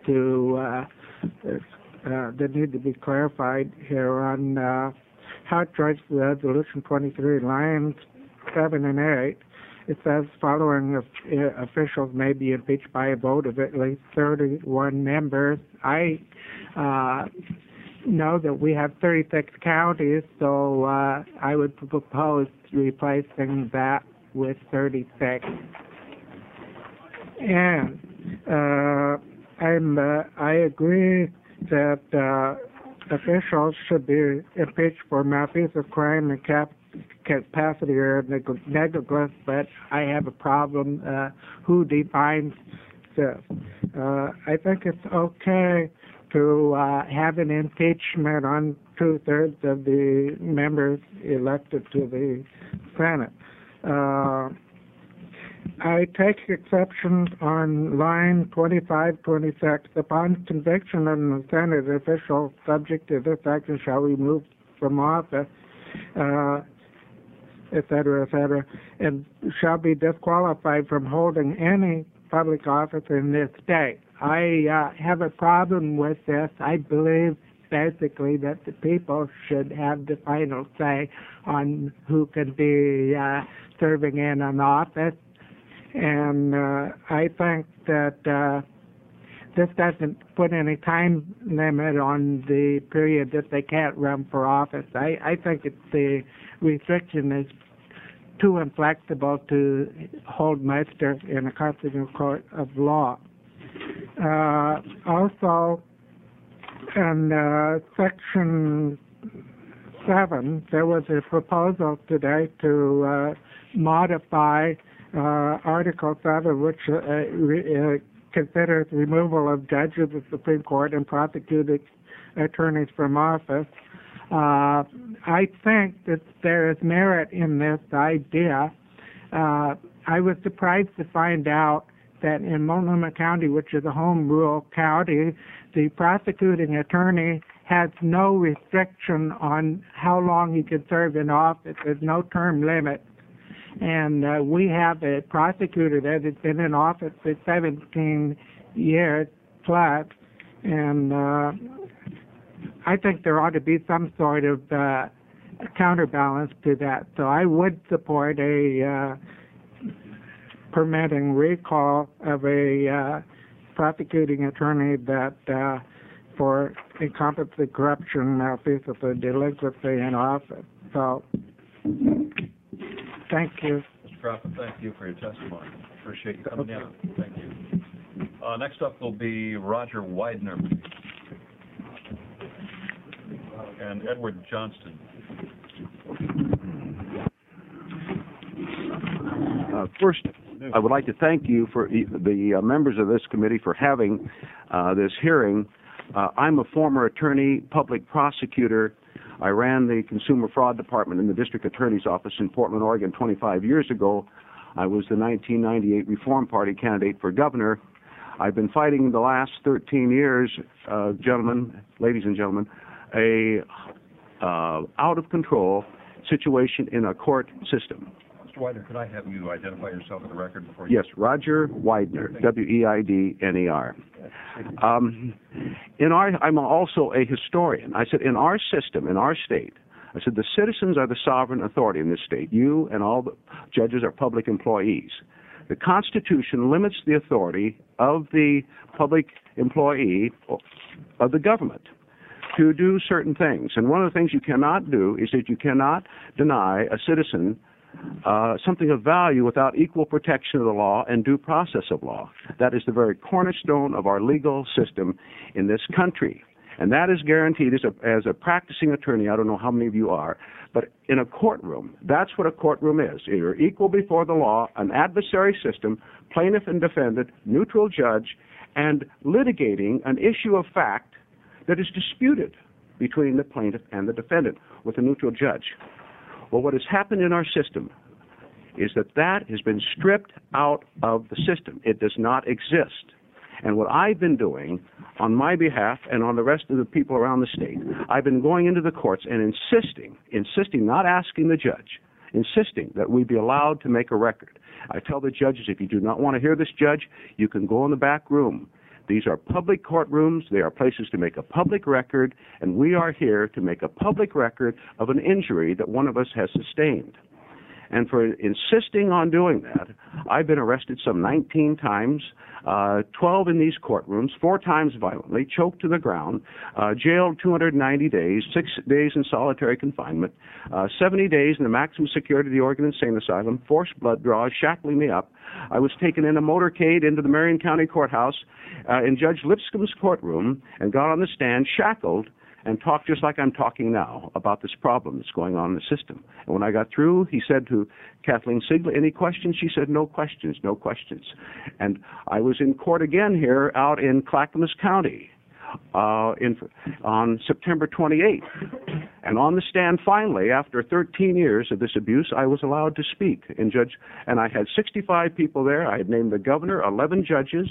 that need to be clarified here on House Joint Resolution 23, lines 7 and 8. It says following officials may be impeached by a vote of at least 31 members. I know that we have 36 counties, so I would propose replacing that with 36. And I agree that officials should be impeached for malfeasance, crime, and capacity or negligence, but I have a problem who defines this. I think it's okay to have an impeachment on 2/3 of the members elected to the Senate. I take exception on line 25-26. Upon conviction of the Senate official subject to this action shall be removed from office, et cetera, and shall be disqualified from holding any public office in this state. I have a problem with this. I believe basically that the people should have the final say on who can be serving in an office. And I think that this doesn't put any time limit on the period that they can't run for office. I think the restriction is too inflexible to hold muster in a constitutional court of law. Also, in Section 7, there was a proposal today to modify Article 7, which considers removal of judges of the Supreme Court and prosecuting attorneys from office. I think that there is merit in this idea. I was surprised to find out that in Multnomah County, which is a home rule county, the prosecuting attorney has no restriction on how long he can serve in office. There's no term limit. And we have a prosecutor that has been in office for 17 years plus, and I think there ought to be some sort of counterbalance to that. So I would support a permitting recall of a prosecuting attorney that for incompetency, corruption, malfeasance, or delinquency in office. So, thank you. Mr. Crawford, thank you for your testimony. Appreciate you coming in. Thank you. Next up will be Roger Widener and Edward Johnston. First, I would like to thank you for the members of this committee for having this hearing I'm a former attorney, public prosecutor. I ran the Consumer Fraud Department in the District Attorney's Office in Portland, Oregon 25 years ago. I was the 1998 Reform Party candidate for governor. I've been fighting the last 13 years, ladies and gentlemen, a out-of-control situation in a court system. Mr. Widener, could I have you identify yourself for the record before you... Yes, Roger Widener, W-E-I-D-N-E-R. I'm also a historian. I said, in our system, in our state, I said, the citizens are the sovereign authority in this state. You and all the judges are public employees. The Constitution limits the authority of the public employee of the government to do certain things. And one of the things you cannot do is that you cannot deny a citizen something of value without equal protection of the law and due process of law. That is the very cornerstone of our legal system in this country. And that is guaranteed as a practicing attorney. I don't know how many of you are, but in a courtroom, that's what a courtroom is. You're equal before the law, an adversary system, plaintiff and defendant, neutral judge, and litigating an issue of fact that is disputed between the plaintiff and the defendant with a neutral judge. Well, what has happened in our system is that has been stripped out of the system. It does not exist. And what I've been doing on my behalf and on the rest of the people around the state, I've been going into the courts and insisting, not asking the judge, insisting that we be allowed to make a record. I tell the judges, if you do not want to hear this judge, you can go in the back room. These are public courtrooms. They are places to make a public record, and we are here to make a public record of an injury that one of us has sustained. And for insisting on doing that, I've been arrested some 19 times, 12 in these courtrooms, 4 times violently, choked to the ground, jailed 290 days, 6 days in solitary confinement, 70 days in the maximum security of the Oregon Insane Asylum, forced blood draws, shackling me up. I was taken in a motorcade into the Marion County Courthouse in Judge Lipscomb's courtroom and got on the stand shackled and talked just like I'm talking now about this problem that's going on in the system. And when I got through, he said to Kathleen Sigler, any questions? She said, no questions, no questions. And I was in court again here out in Clackamas County on September 28th. And on the stand finally, after 13 years of this abuse, I was allowed to speak. And I had 65 people there. I had named the governor, 11 judges.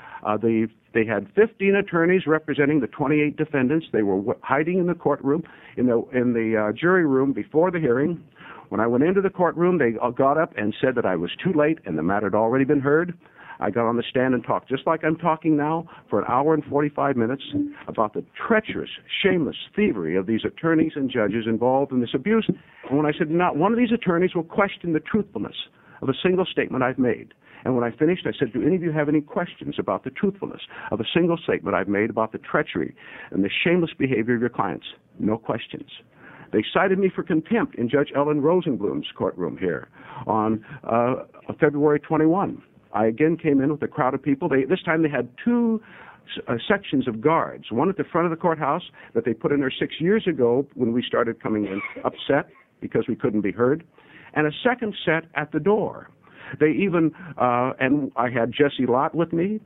They had 15 attorneys representing the 28 defendants. They were hiding in the courtroom, in the jury room before the hearing. When I went into the courtroom, they got up and said that I was too late and the matter had already been heard. I got on the stand and talked just like I'm talking now for an hour and 45 minutes about the treacherous, shameless thievery of these attorneys and judges involved in this abuse. And when I said, not one of these attorneys will question the truthfulness of a single statement I've made. And when I finished, I said, do any of you have any questions about the truthfulness of a single statement I've made about the treachery and the shameless behavior of your clients? No questions. They cited me for contempt in Judge Ellen Rosenblum's courtroom here on February 21. I again came in with a crowd of people. This time they had 2 sections of guards, one at the front of the courthouse that they put in there 6 years ago when we started coming in upset because we couldn't be heard, and a second set at the door. They even, and I had Jesse Lott with me,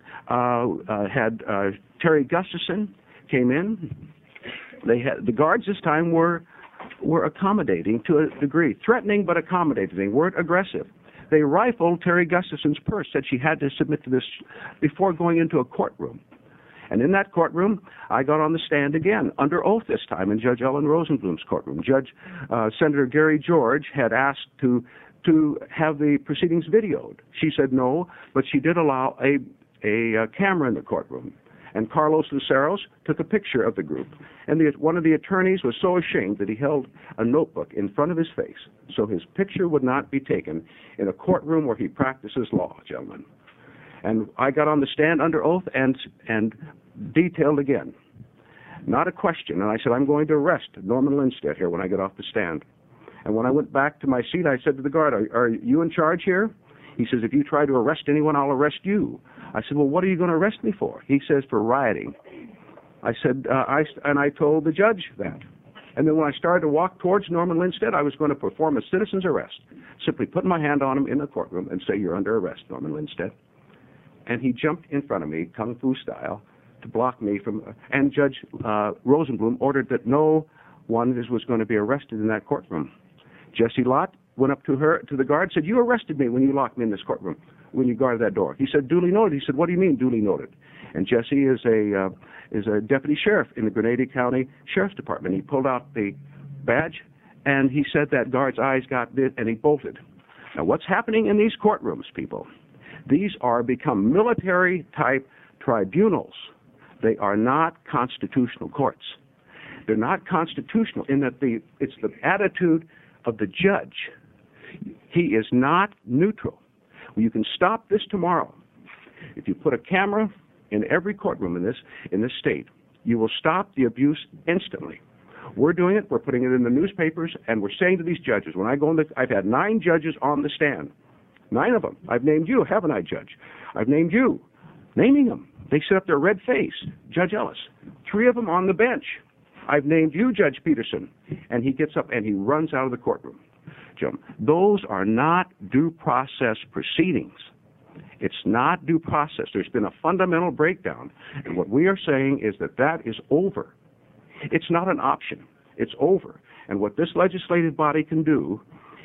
had Terry Gustafson came in. The guards this time were accommodating to a degree, threatening but accommodating. They weren't aggressive. They rifled Terry Gustafson's purse, said she had to submit to this before going into a courtroom. And in that courtroom, I got on the stand again, under oath this time, in Judge Ellen Rosenblum's courtroom. Senator Gary George had asked to have the proceedings videoed. She said no, but she did allow a camera in the courtroom. And Carlos Luceros took a picture of the group. And one of the attorneys was so ashamed that he held a notebook in front of his face so his picture would not be taken in a courtroom where he practices law, gentlemen. And I got on the stand under oath and detailed again. Not a question. And I said, I'm going to arrest Norman Lindstedt here when I get off the stand. And when I went back to my seat, I said to the guard, are you in charge here? He says, if you try to arrest anyone, I'll arrest you. I said, well, what are you going to arrest me for? He says, for rioting. I said, and I told the judge that. And then when I started to walk towards Norman Lindstedt, I was going to perform a citizen's arrest. Simply put my hand on him in the courtroom and say, you're under arrest, Norman Lindstedt. And he jumped in front of me, kung fu style, to block me from, and Judge Rosenblum ordered that no one was going to be arrested in that courtroom. Jesse Lott went up to the guard, said, "You arrested me when you locked me in this courtroom, when you guarded that door." He said, "Duly noted." He said, "What do you mean, duly noted?" And Jesse is a deputy sheriff in the Grenada County Sheriff's Department. He pulled out the badge, and he said that guard's eyes got bit, and he bolted. Now, what's happening in these courtrooms, people? These are become military-type tribunals. They are not constitutional courts. They're not constitutional in that it's the attitude of the judge. He is not neutral. Well, you can stop this tomorrow. If you put a camera in every courtroom in this state, you will stop the abuse instantly. We're doing it. We're putting it in the newspapers, and we're saying to these judges, when I go in I've had 9 judges on the stand. 9 of them. I've named you, haven't I, Judge? I've named you. Naming them. They sit up there red-faced. Judge Ellis. 3 of them on the bench. I've named you, Judge Peterson. And he gets up and he runs out of the courtroom. Jim, those are not due process proceedings. It's not due process. There's been a fundamental breakdown. And what we are saying is that is over. It's not an option. It's over. And what this legislative body can do,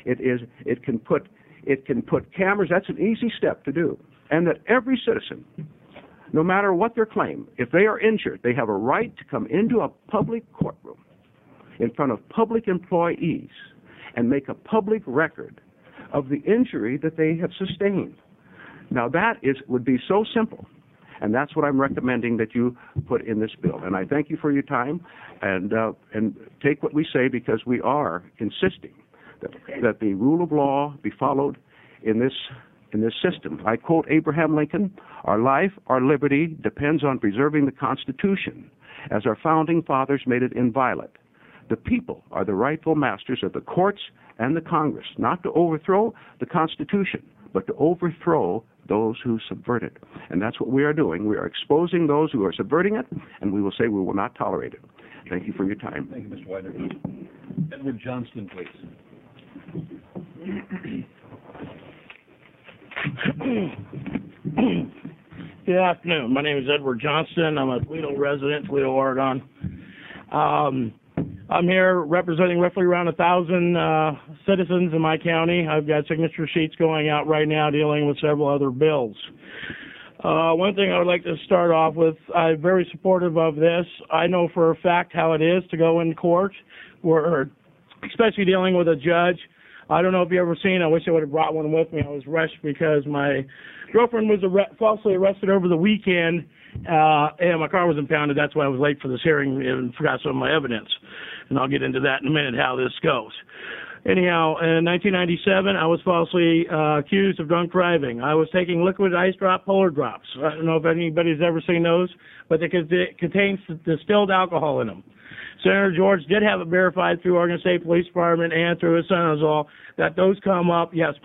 it can put cameras. That's an easy step to do. And that every citizen, no matter what their claim, if they are injured, they have a right to come into a public courtroom in front of public employees and make a public record of the injury that they have sustained. Now that would be so simple, and that's what I'm recommending that you put in this bill. And I thank you for your time, and take what we say, because we are insisting that the rule of law be followed in this system. I quote Abraham Lincoln, "Our life, our liberty depends on preserving the Constitution, as our founding fathers made it inviolate. The people are the rightful masters of the courts and the Congress, not to overthrow the Constitution, but to overthrow those who subvert it." And that's what we are doing. We are exposing those who are subverting it, and we will say we will not tolerate it. Thank you for your time. Thank you, Mr. Wider. Edward Johnston, please. Good afternoon. My name is Edward Johnston. I'm a Toledo resident, Toledo, Oregon. I'm here representing roughly around 1,000 citizens in my county. I've got signature sheets going out right now dealing with several other bills. One thing I would like to start off with, I'm very supportive of this. I know for a fact how it is to go in court, especially dealing with a judge. I don't know if you've ever seen, I wish I would have brought one with me. I was rushed because my girlfriend was falsely arrested over the weekend, and my car was impounded. That's why I was late for this hearing and forgot some of my evidence. And I'll get into that in a minute, how this goes. Anyhow, in 1997, I was falsely accused of drunk driving. I was taking liquid ice drop polar drops. I don't know if anybody's ever seen those, but they contain distilled alcohol in them. Senator George did have it verified through Oregon State Police Department and through his son-in-law that those come up, yes,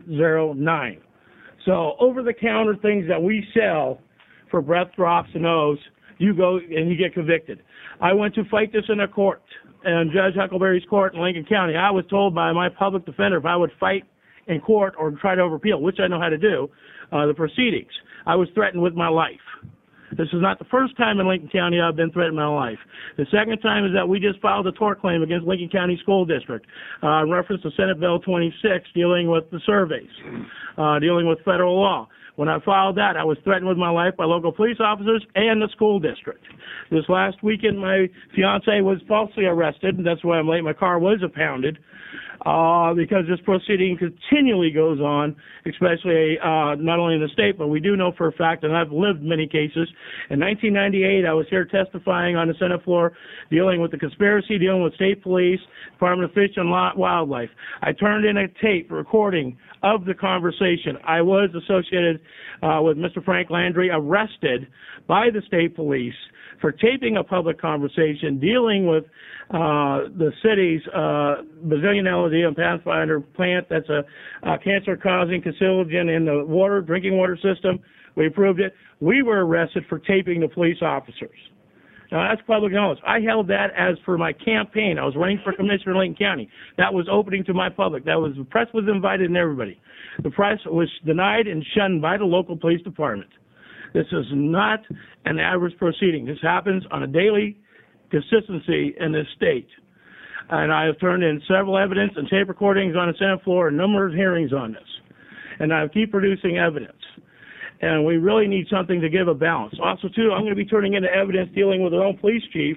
0.09. So over-the-counter things that we sell for breath drops and those, you go and you get convicted. I went to fight this in a court, in Judge Huckleberry's court in Lincoln County. I was told by my public defender if I would fight in court or try to overappeal, which I know how to do, the proceedings, I was threatened with my life. This is not the first time in Lincoln County I've been threatened with my life. The second time is that we just filed a tort claim against Lincoln County School District in reference to Senate Bill 26 dealing with the surveys, dealing with federal law. When I filed that, I was threatened with my life by local police officers and the school district. This last weekend, my fiance was falsely arrested, and that's why I'm late. My car was impounded because this proceeding continually goes on, especially not only in the state, but we do know for a fact, and I've lived many cases. In 1998, I was here testifying on the Senate floor, dealing with the conspiracy, dealing with state police, Department of Fish and Wildlife. I turned in a tape recording of the conversation. I was associated with Mr. Frank Landry, arrested by the state police for taping a public conversation dealing with the city's Brazilian Elodie Pathfinder plant that's a cancer-causing carcinogen in the water, drinking water system. We approved it. We were arrested for taping the police officers. Now, that's public knowledge. I held that as for my campaign. I was running for commissioner in Lincoln County. That was opening to my public. The press was invited and everybody. The press was denied and shunned by the local police department. This is not an average proceeding. This happens on a daily consistency in this state. And I have turned in several evidence and tape recordings on the Senate floor, a number of hearings on this. And I keep producing evidence. And we really need something to give a balance. Also, too, I'm going to be turning into evidence dealing with our own police chief,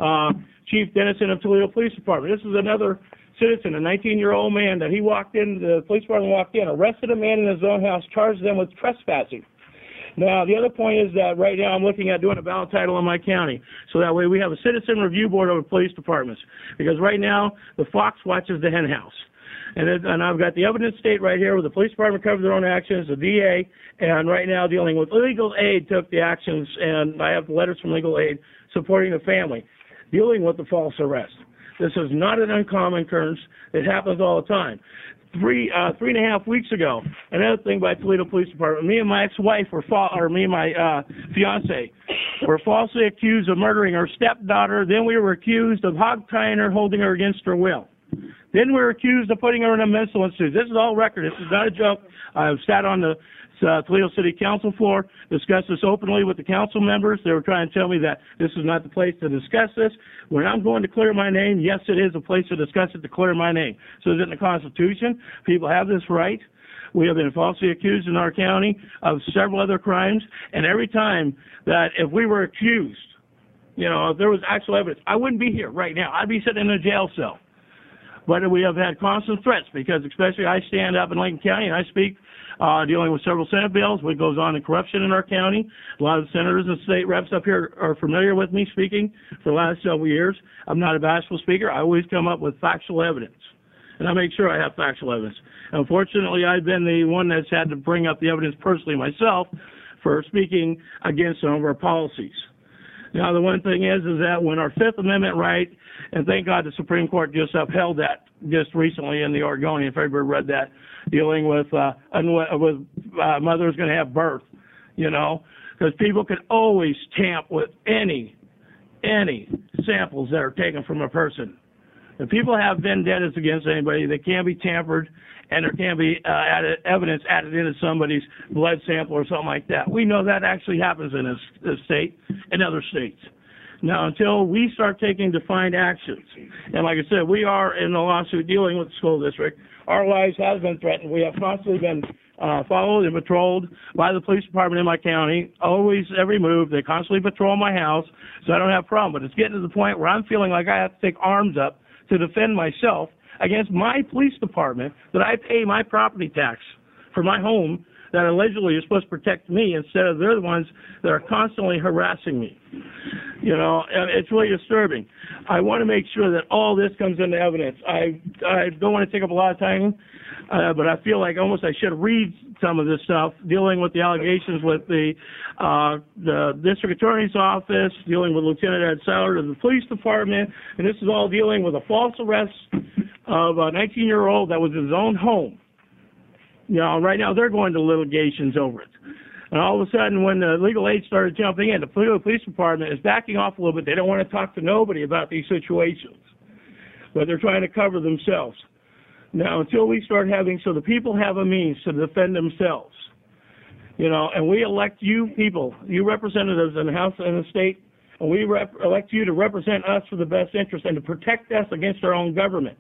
Chief Dennison of Toledo Police Department. This is another citizen, a 19-year-old man that he walked in, the police department walked in, arrested a man in his own house, charged them with trespassing. Now, the other point is that right now I'm looking at doing a ballot title in my county, so that way we have a citizen review board over police departments. Because right now, the fox watches the hen house. And I've got the evidence state right here where the police department covered their own actions, the DA, and right now dealing with legal aid took the actions, and I have the letters from legal aid supporting the family, dealing with the false arrest. This is not an uncommon occurrence. It happens all the time. Three and a half weeks ago, another thing by Toledo Police Department, me and my ex-wife me and my fiance were falsely accused of murdering her stepdaughter. Then we were accused of hog-tying her, holding her against her will. Then we were accused of putting her in a mental institute. This is all record. This is not a joke. I've sat on the Toledo City Council floor, discussed this openly with the council members. They were trying to tell me that this is not the place to discuss this. When I'm going to clear my name, yes, it is a place to discuss it, to clear my name. So is it in the Constitution? People have this right. We have been falsely accused in our county of several other crimes, and every time that if we were accused, if there was actual evidence, I wouldn't be here right now. I'd be sitting in a jail cell. But we have had constant threats because especially I stand up in Lincoln County and I speak dealing with several Senate bills, what goes on in corruption in our county. A lot of the senators and state reps up here are familiar with me speaking for the last several years. I'm not a bashful speaker. I always come up with factual evidence. And I make sure I have factual evidence. Unfortunately, I've been the one that's had to bring up the evidence personally myself for speaking against some of our policies. Now, the one thing is that when our Fifth Amendment right, and thank God the Supreme Court just upheld that just recently in the Oregonian, if everybody read that, dealing with mothers going to have birth, because people can always tamp with any samples that are taken from a person. If people have vendettas against anybody, they can be tampered, and there can be evidence added into somebody's blood sample or something like that. We know that actually happens in this state and other states. Now, until we start taking defined actions, and like I said, we are in a lawsuit dealing with the school district. Our lives have been threatened. We have constantly been followed and patrolled by the police department in my county. Always, every move, they constantly patrol my house, so I don't have a problem. But it's getting to the point where I'm feeling like I have to take arms up to defend myself against my police department that I pay my property tax for my home that allegedly is supposed to protect me instead of they're the ones that are constantly harassing me. And it's really disturbing. I want to make sure that all this comes into evidence. I don't want to take up a lot of time, but I feel like almost I should read some of this stuff, dealing with the allegations with the district attorney's office, dealing with Lieutenant Ed Seiler of the police department, and this is all dealing with a false arrest of a 19-year-old that was in his own home. Right now they're going to litigations over it. And all of a sudden, when the legal aid started jumping in, the police department is backing off a little bit. They don't want to talk to nobody about these situations, but they're trying to cover themselves. Now, until we start having, so the people have a means to defend themselves, and we elect you people, you representatives in the House and the state, and we elect you to represent us for the best interest and to protect us against our own government.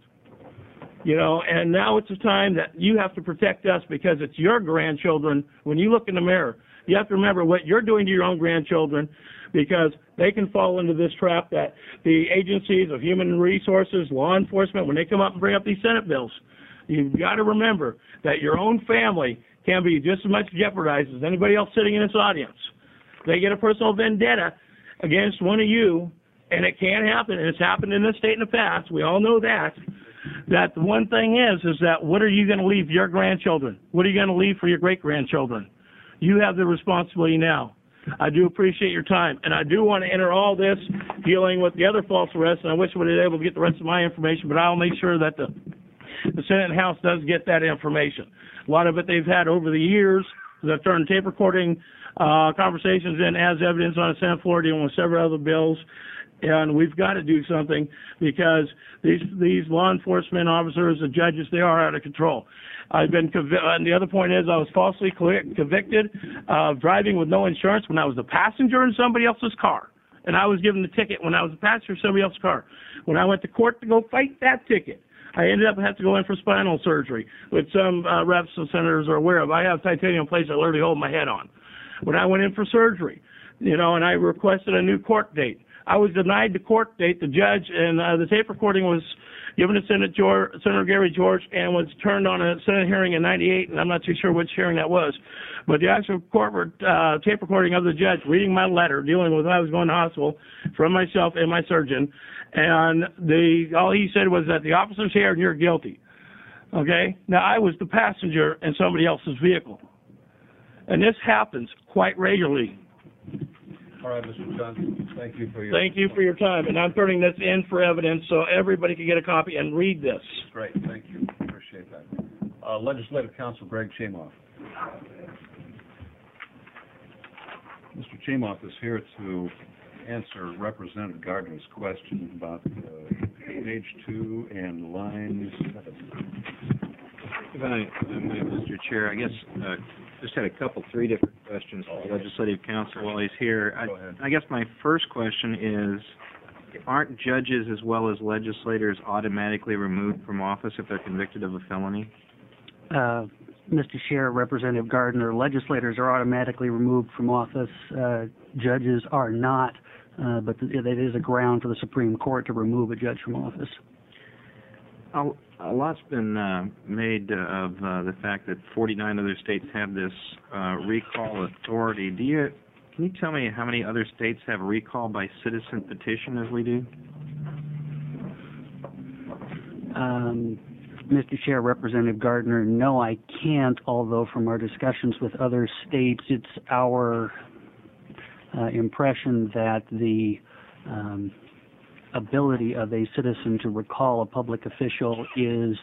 And now it's the time that you have to protect us because it's your grandchildren. When you look in the mirror, you have to remember what you're doing to your own grandchildren because they can fall into this trap that the agencies of human resources, law enforcement, when they come up and bring up these Senate bills, you've got to remember that your own family can be just as much jeopardized as anybody else sitting in this audience. They get a personal vendetta against one of you, and it can happen, and it's happened in this state in the past. We all know that. That the one thing is that what are you going to leave your grandchildren? What are you going to leave for your great-grandchildren? You have the responsibility now. I do appreciate your time, and I do want to enter all this dealing with the other false arrests, and I wish I would have been able to get the rest of my information, but I'll make sure that the Senate and House does get that information. A lot of it they've had over the years. They've turned tape recording conversations in as evidence on the Senate floor dealing with several other bills. And we've got to do something because these law enforcement officers, the judges, they are out of control. I've been and the other point is I was falsely convicted of driving with no insurance when I was a passenger in somebody else's car. And I was given the ticket when I was a passenger in somebody else's car. When I went to court to go fight that ticket, I ended up having to go in for spinal surgery, which some reps and senators are aware of. I have titanium plates that literally hold my head on. When I went in for surgery, and I requested a new court date, I was denied the court date. The judge and the tape recording was given to Senator Gary George and was turned on a Senate hearing in '98, and I'm not too sure which hearing that was. But the actual court tape recording of the judge reading my letter dealing with when I was going to hospital from myself and my surgeon, and all he said was that the officer's here and you're guilty. Okay? Now, I was the passenger in somebody else's vehicle. And this happens quite regularly. All right, Mr. Johnson, thank you for your time, and I'm turning this in for evidence so everybody can get a copy and read this. Great, thank you. Appreciate that. Legislative Counsel Greg Chamoff. Mr. Chamoff is here to answer Representative Gardner's question about page 2 and line 7. If I may, Mr. Chair, I guess just had three different questions for the Legislative Counsel while he's here. I guess my first question is, aren't judges as well as legislators automatically removed from office if they're convicted of a felony? Mr. Chair, Representative Gardner, legislators are automatically removed from office. Judges are not, but it is a ground for the Supreme Court to remove a judge from office. A lot's been made of the fact that 49 other states have this recall authority. Can you tell me how many other states have recall by citizen petition as we do? Mr. Chair, Representative Gardner, no, I can't, although from our discussions with other states, it's our impression that the ability of a citizen to recall a public official is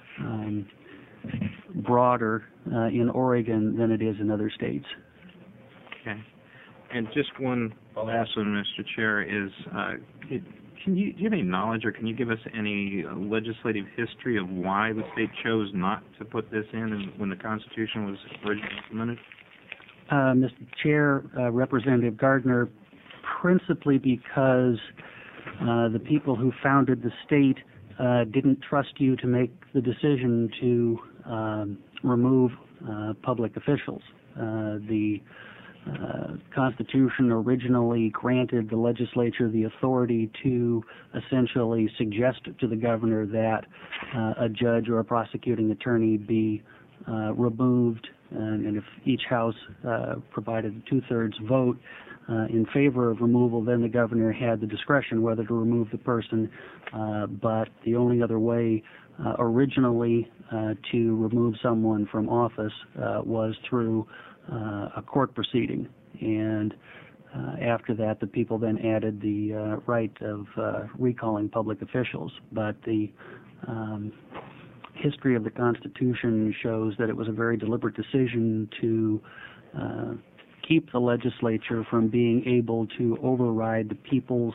broader in Oregon than it is in other states. Okay. And just one last one, Mr. Chair, is do you have any knowledge or can you give us any legislative history of why the state chose not to put this in when the Constitution was originally implemented? Mr. Chair, Representative Gardner, principally because the people who founded the state didn't trust you to make the decision to remove public officials. The Constitution originally granted the legislature the authority to essentially suggest to the governor that a judge or a prosecuting attorney be removed, and if each house provided a two-thirds vote in favor of removal, then the governor had the discretion whether to remove the person, but the only other way originally to remove someone from office was through a court proceeding, and after that the people then added the right of recalling public officials. But the history of the Constitution shows that it was a very deliberate decision to keep the legislature from being able to override the people's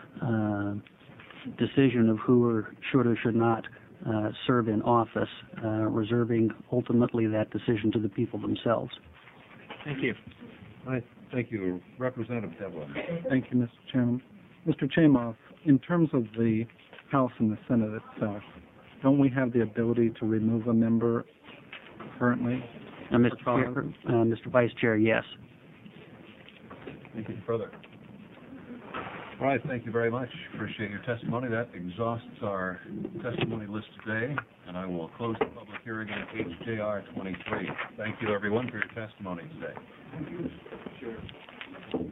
decision of who should or should not serve in office, reserving ultimately that decision to the people themselves. Thank you. Thank you. Representative Devlin. Thank you, Mr. Chairman. Mr. Chamoff, in terms of the House and the Senate itself, don't we have the ability to remove a member currently? Mr. Vice Chair, yes. Thank you. Further. All right, thank you very much. Appreciate your testimony. That exhausts our testimony list today, and I will close the public hearing on HJR 23. Thank you, everyone, for your testimony today. Thank you, Mr. Chair.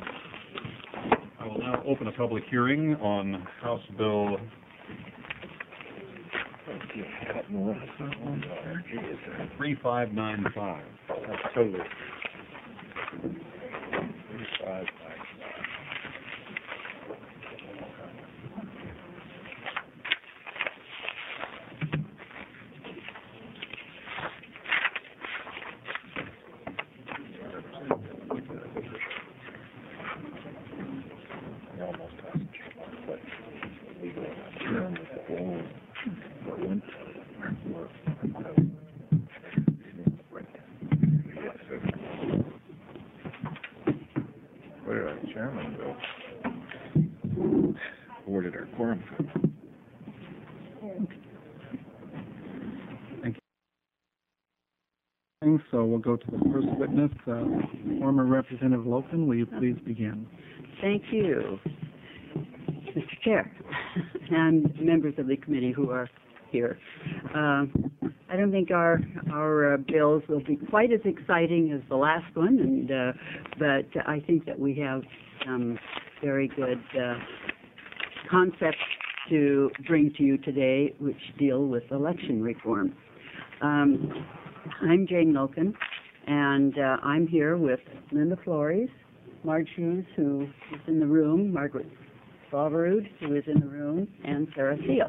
I will now open a public hearing on House Bill 3595. That's totally. 3595. Almost has chairman awarded our quorum. Thank you. So we'll go to the first witness, former Representative Loken. Will you please begin? Thank you, Mr. Chair, and members of the committee who are here. I don't think our bills will be quite as exciting as the last one, but I think that we have some very good concepts to bring to you today, which deal with election reform. I'm Jane Loken, and I'm here with Linda Flores, Marge Hughes, who is in the room, Margaret Faverud, who is in the room, and Sarah Seal.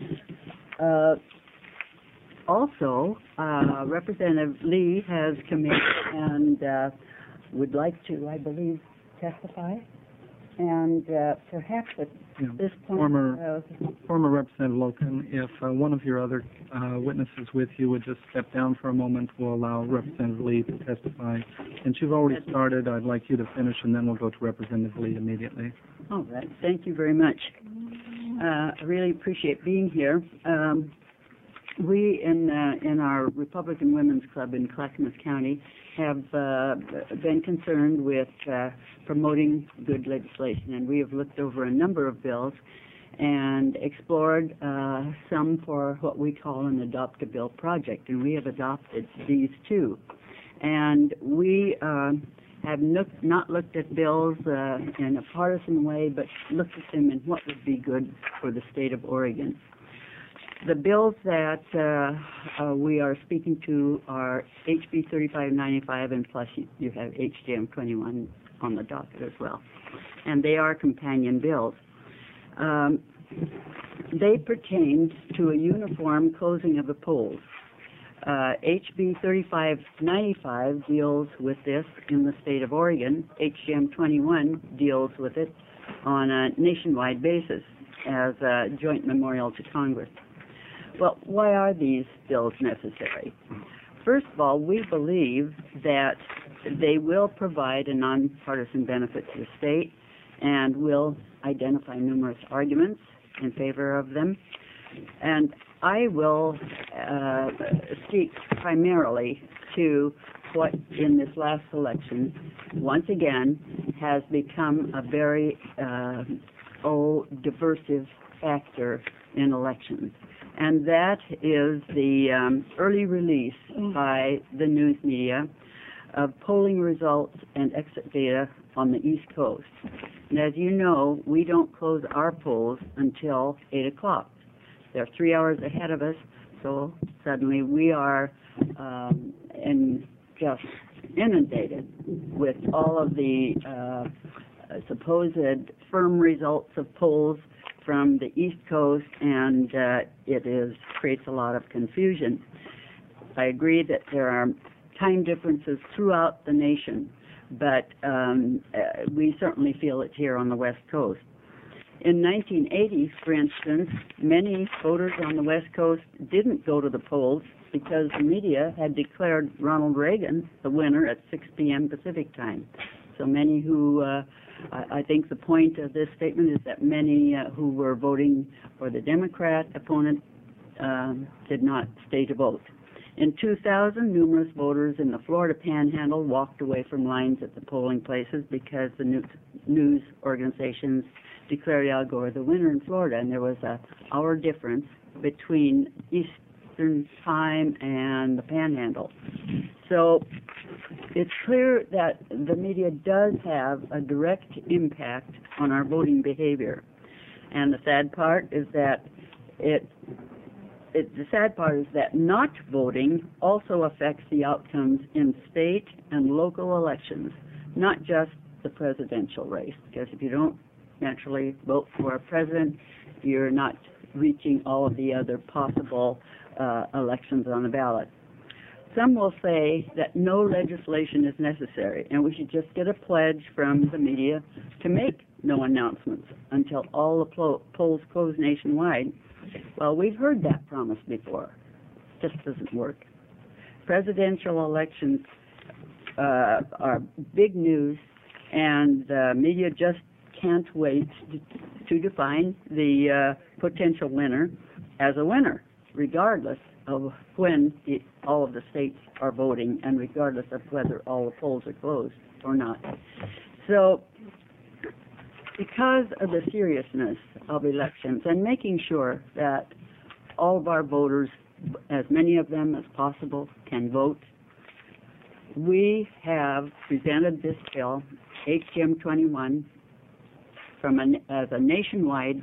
Also, Representative Lee has come in and would like to, I believe, testify. And perhaps at this point... Former Representative Loken, if one of your other witnesses with you would just step down for a moment, we'll allow Representative Lee to testify. Since you've already started, I'd like you to finish, and then we'll go to Representative Lee immediately. All right. Thank you very much. I really appreciate being here. We in our Republican Women's Club in Clackamas County have been concerned with promoting good legislation, and we have looked over a number of bills and explored some for what we call an Adopt-a-Bill project, and we have adopted these two. And we have not looked at bills in a partisan way, but looked at them in what would be good for the state of Oregon. The bills that we are speaking to are HB 3595, and plus you have HJM 21 on the docket as well. And they are companion bills. They pertain to a uniform closing of the polls. HB 3595 deals with this in the state of Oregon. HJM 21 deals with it on a nationwide basis as a joint memorial to Congress. Well, why are these bills necessary? First of all, we believe that they will provide a nonpartisan benefit to the state and will identify numerous arguments in favor of them. And I will speak primarily to what in this last election, once again, has become a very diversive factor in elections. And that is the early release by the news media of polling results and exit data on the East Coast. And as you know, we don't close our polls until 8 o'clock. They're 3 hours ahead of us, so suddenly we are just inundated with all of the supposed firm results of polls from the East Coast, and it creates a lot of confusion. I agree that there are time differences throughout the nation, but we certainly feel it here on the West Coast. In 1980, for instance, many voters on the West Coast didn't go to the polls because the media had declared Ronald Reagan the winner at 6 p.m. Pacific time. So many who I think the point of this statement is that many who were voting for the Democrat opponent did not stay to vote. In 2000, numerous voters in the Florida Panhandle walked away from lines at the polling places because the news organizations declared Al Gore the winner in Florida, and there was an hour difference between Eastern time and the Panhandle. So it's clear that the media does have a direct impact on our voting behavior. And the sad part is that not voting also affects the outcomes in state and local elections, not just the presidential race. Because if you don't naturally vote for a president, you're not reaching all of the other possible elections on the ballot. Some will say that no legislation is necessary, and we should just get a pledge from the media to make no announcements until all the polls close nationwide. Well, we've heard that promise before. It just doesn't work. Presidential elections are big news And the media just can't wait to define the potential winner as a winner, regardless of when all of the states are voting and regardless of whether all the polls are closed or not. So, because of the seriousness of elections and making sure that all of our voters, as many of them as possible, can vote, we have presented this bill, HCM 21, as a nationwide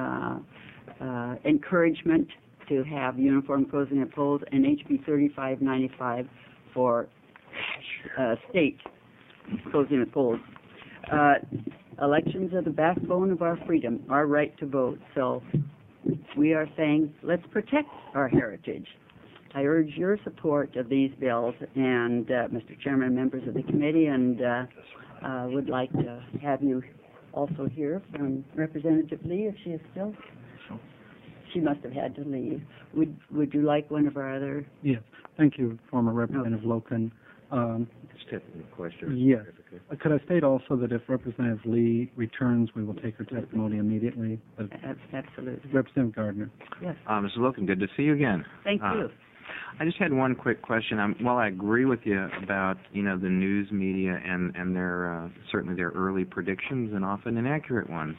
encouragement to have uniform closing of polls, and HB 3595 for state closing of polls. Elections are the backbone of our freedom, our right to vote. So we are saying, let's protect our heritage. I urge your support of these bills, and Mr. Chairman, members of the committee, and would like to have you also hear from Representative Lee, if she is still. She must have had to leave. Would you like one of our other? Yes. Thank you, former Representative Loken. Question. Yes. Could I state also that if Representative Lee returns, we will take her testimony immediately? Absolutely. Representative Gardner. Yes. Mr. Loken, good to see you again. Thank you. I just had one quick question. While I agree with you about, the news media and their certainly their early predictions and often inaccurate ones,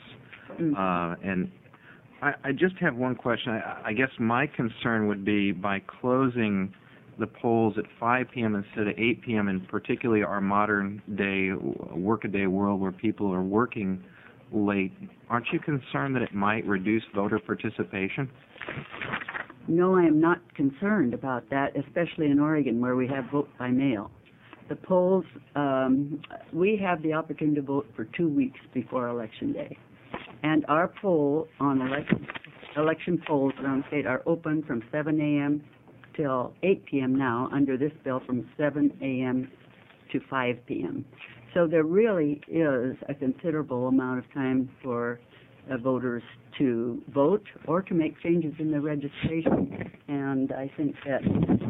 and I just have one question. I guess my concern would be by closing the polls at 5 p.m. instead of 8 p.m., and particularly our modern day workaday world where people are working late, aren't you concerned that it might reduce voter participation? No, I am not concerned about that, especially in Oregon where we have vote by mail. The polls, we have the opportunity to vote for 2 weeks before Election Day. And our poll on election polls around the state are open from 7 a.m. till 8 p.m. now, under this bill from 7 a.m. to 5 p.m. So there really is a considerable amount of time for voters to vote or to make changes in their registration. And I think that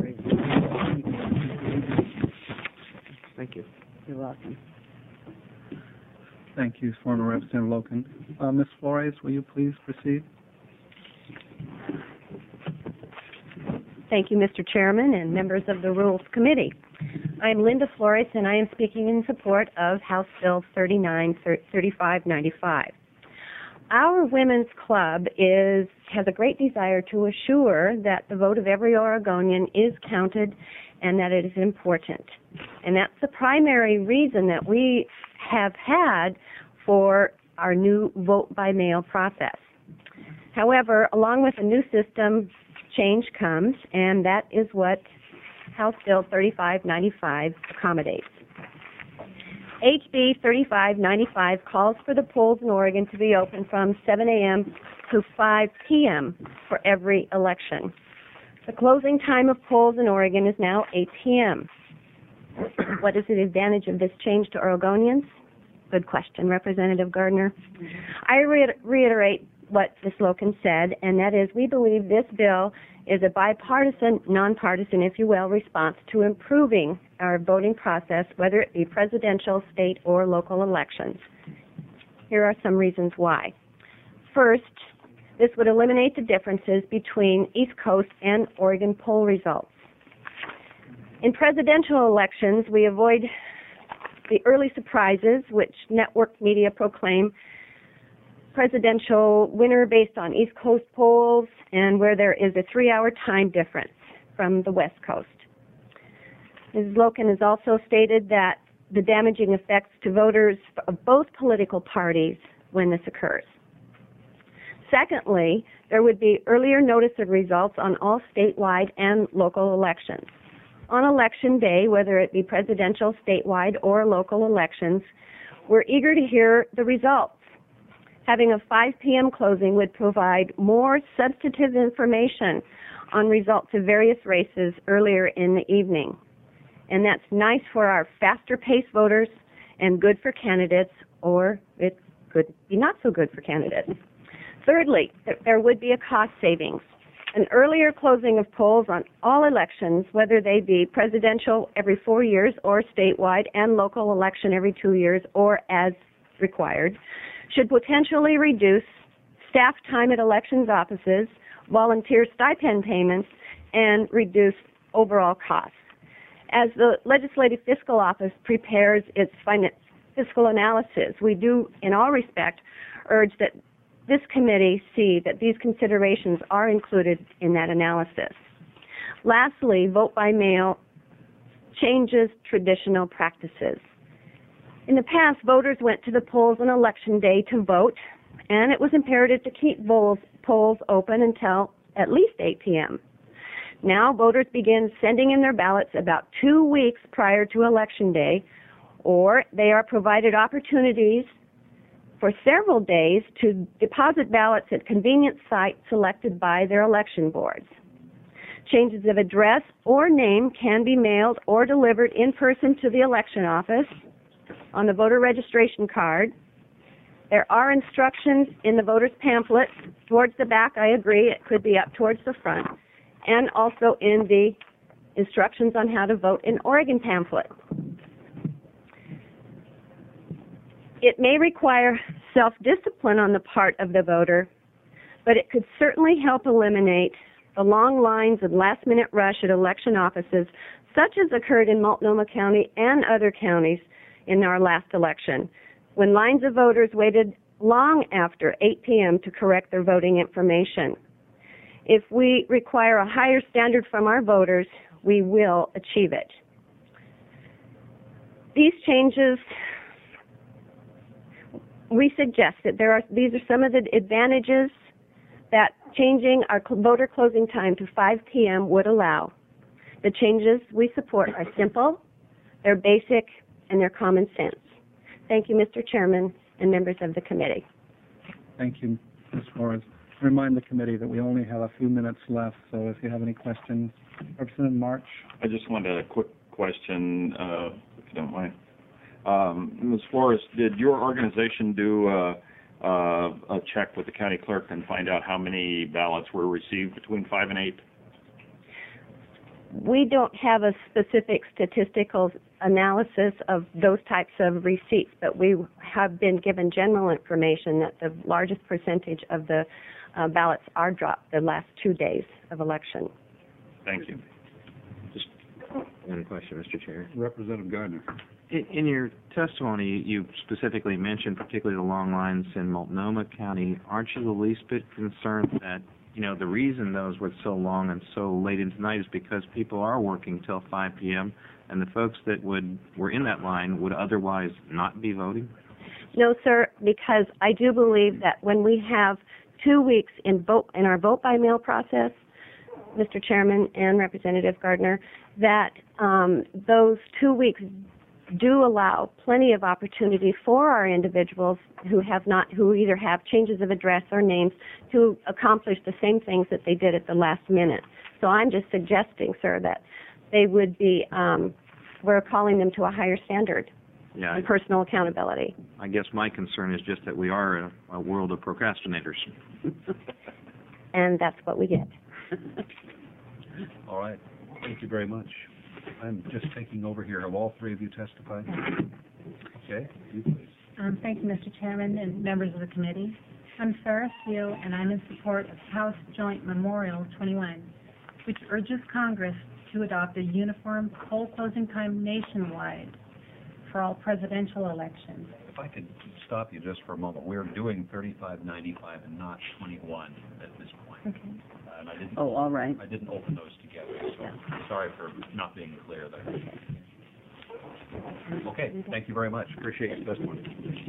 Thank you. You're welcome. Thank you, former Representative Loken. Ms. Flores, will you please proceed? Thank you, Mr. Chairman and members of the Rules Committee. I am Linda Flores, and I am speaking in support of House Bill 3595. Our Women's Club has a great desire to assure that the vote of every Oregonian is counted and that it is important. And that's the primary reason that we have had for our new vote-by-mail process. However, along with the new system, change comes, and that is what House Bill 3595 accommodates. HB 3595 calls for the polls in Oregon to be open from 7 a.m. to 5 p.m. for every election. The closing time of polls in Oregon is now 8 p.m. What is the advantage of this change to Oregonians? Good question, Representative Gardner. I reiterate what Ms. Loken said, and that is we believe this bill is a bipartisan, nonpartisan, if you will, response to improving our voting process, whether it be presidential, state, or local elections. Here are some reasons why. First, this would eliminate the differences between East Coast and Oregon poll results. In presidential elections, we avoid the early surprises which network media proclaim presidential winner based on East Coast polls and where there is a 3-hour time difference from the West Coast. Ms. Loken has also stated that the damaging effects to voters of both political parties when this occurs. Secondly, there would be earlier notice of results on all statewide and local elections. On Election Day, whether it be presidential, statewide, or local elections, we're eager to hear the results. Having a 5 p.m. closing would provide more substantive information on results of various races earlier in the evening. And that's nice for our faster-paced voters and good for candidates, or it could be not so good for candidates. Thirdly, there would be a cost savings. An earlier closing of polls on all elections, whether they be presidential every 4 years or statewide and local election every 2 years or as required, should potentially reduce staff time at elections offices, volunteer stipend payments, and reduce overall costs. As the Legislative Fiscal Office prepares its fiscal analysis, we do, in all respect, urge that this committee see that these considerations are included in that analysis. Lastly, vote by mail changes traditional practices. In the past, voters went to the polls on Election Day to vote, and it was imperative to keep polls open until at least 8 p.m. Now, voters begin sending in their ballots about 2 weeks prior to Election Day, or they are provided opportunities for several days to deposit ballots at convenient sites selected by their election boards. Changes of address or name can be mailed or delivered in person to the election office on the voter registration card. There are instructions in the voter's pamphlet towards the back. I agree, it could be up towards the front, and also in the instructions on how to vote in Oregon pamphlet. It may require self-discipline on the part of the voter, but it could certainly help eliminate the long lines and last-minute rush at election offices, such as occurred in Multnomah County and other counties in our last election, when lines of voters waited long after 8 p.m. to correct their voting information. If we require a higher standard from our voters, we will achieve it. These changes, we suggest that these are some of the advantages that changing our voter closing time to 5 p.m. would allow. The changes we support are simple, they're basic, and they're common sense. Thank you, Mr. Chairman and members of the committee. Thank you, Ms. Flores. Remind the committee that we only have a few minutes left, so if you have any questions. Representative March. I just wanted a quick question, if you don't mind. Ms. Flores, did your organization do a check with the county clerk and find out how many ballots were received between 5 and 8? We don't have a specific statistical analysis of those types of receipts, but we have been given general information that the largest percentage of the ballots are dropped the last 2 days of election. Thank you. Just one question, Mr. Chair. Representative Gardner. In your testimony, you specifically mentioned particularly the long lines in Multnomah County. Aren't you the least bit concerned that, the reason those were so long and so late into the night is because people are working till 5 p.m., and the folks that were in that line would otherwise not be voting? No, sir, because I do believe that when we have 2 weeks in our vote by mail process, Mr. Chairman and Representative Gardner, that those 2 weeks do allow plenty of opportunity for our individuals who either have changes of address or names to accomplish the same things that they did at the last minute. So I'm just suggesting, sir, that they would be, we're calling them to a higher standard and personal accountability. I guess my concern is just that we are a world of procrastinators. And that's what we get. All right. Thank you very much. I'm just taking over here. Have all three of you testified? Okay, you please. Thank you, Mr. Chairman and members of the committee. I'm Sarah Steele, and I'm in support of House Joint Memorial 21, which urges Congress to adopt a uniform poll closing time nationwide for all presidential elections. If I could stop you just for a moment. We're doing 3595 and not 21 at this point. Okay. And I didn't, all right. I didn't open those together, so sorry for not being clear there. Okay, thank you very much. Appreciate your testimony.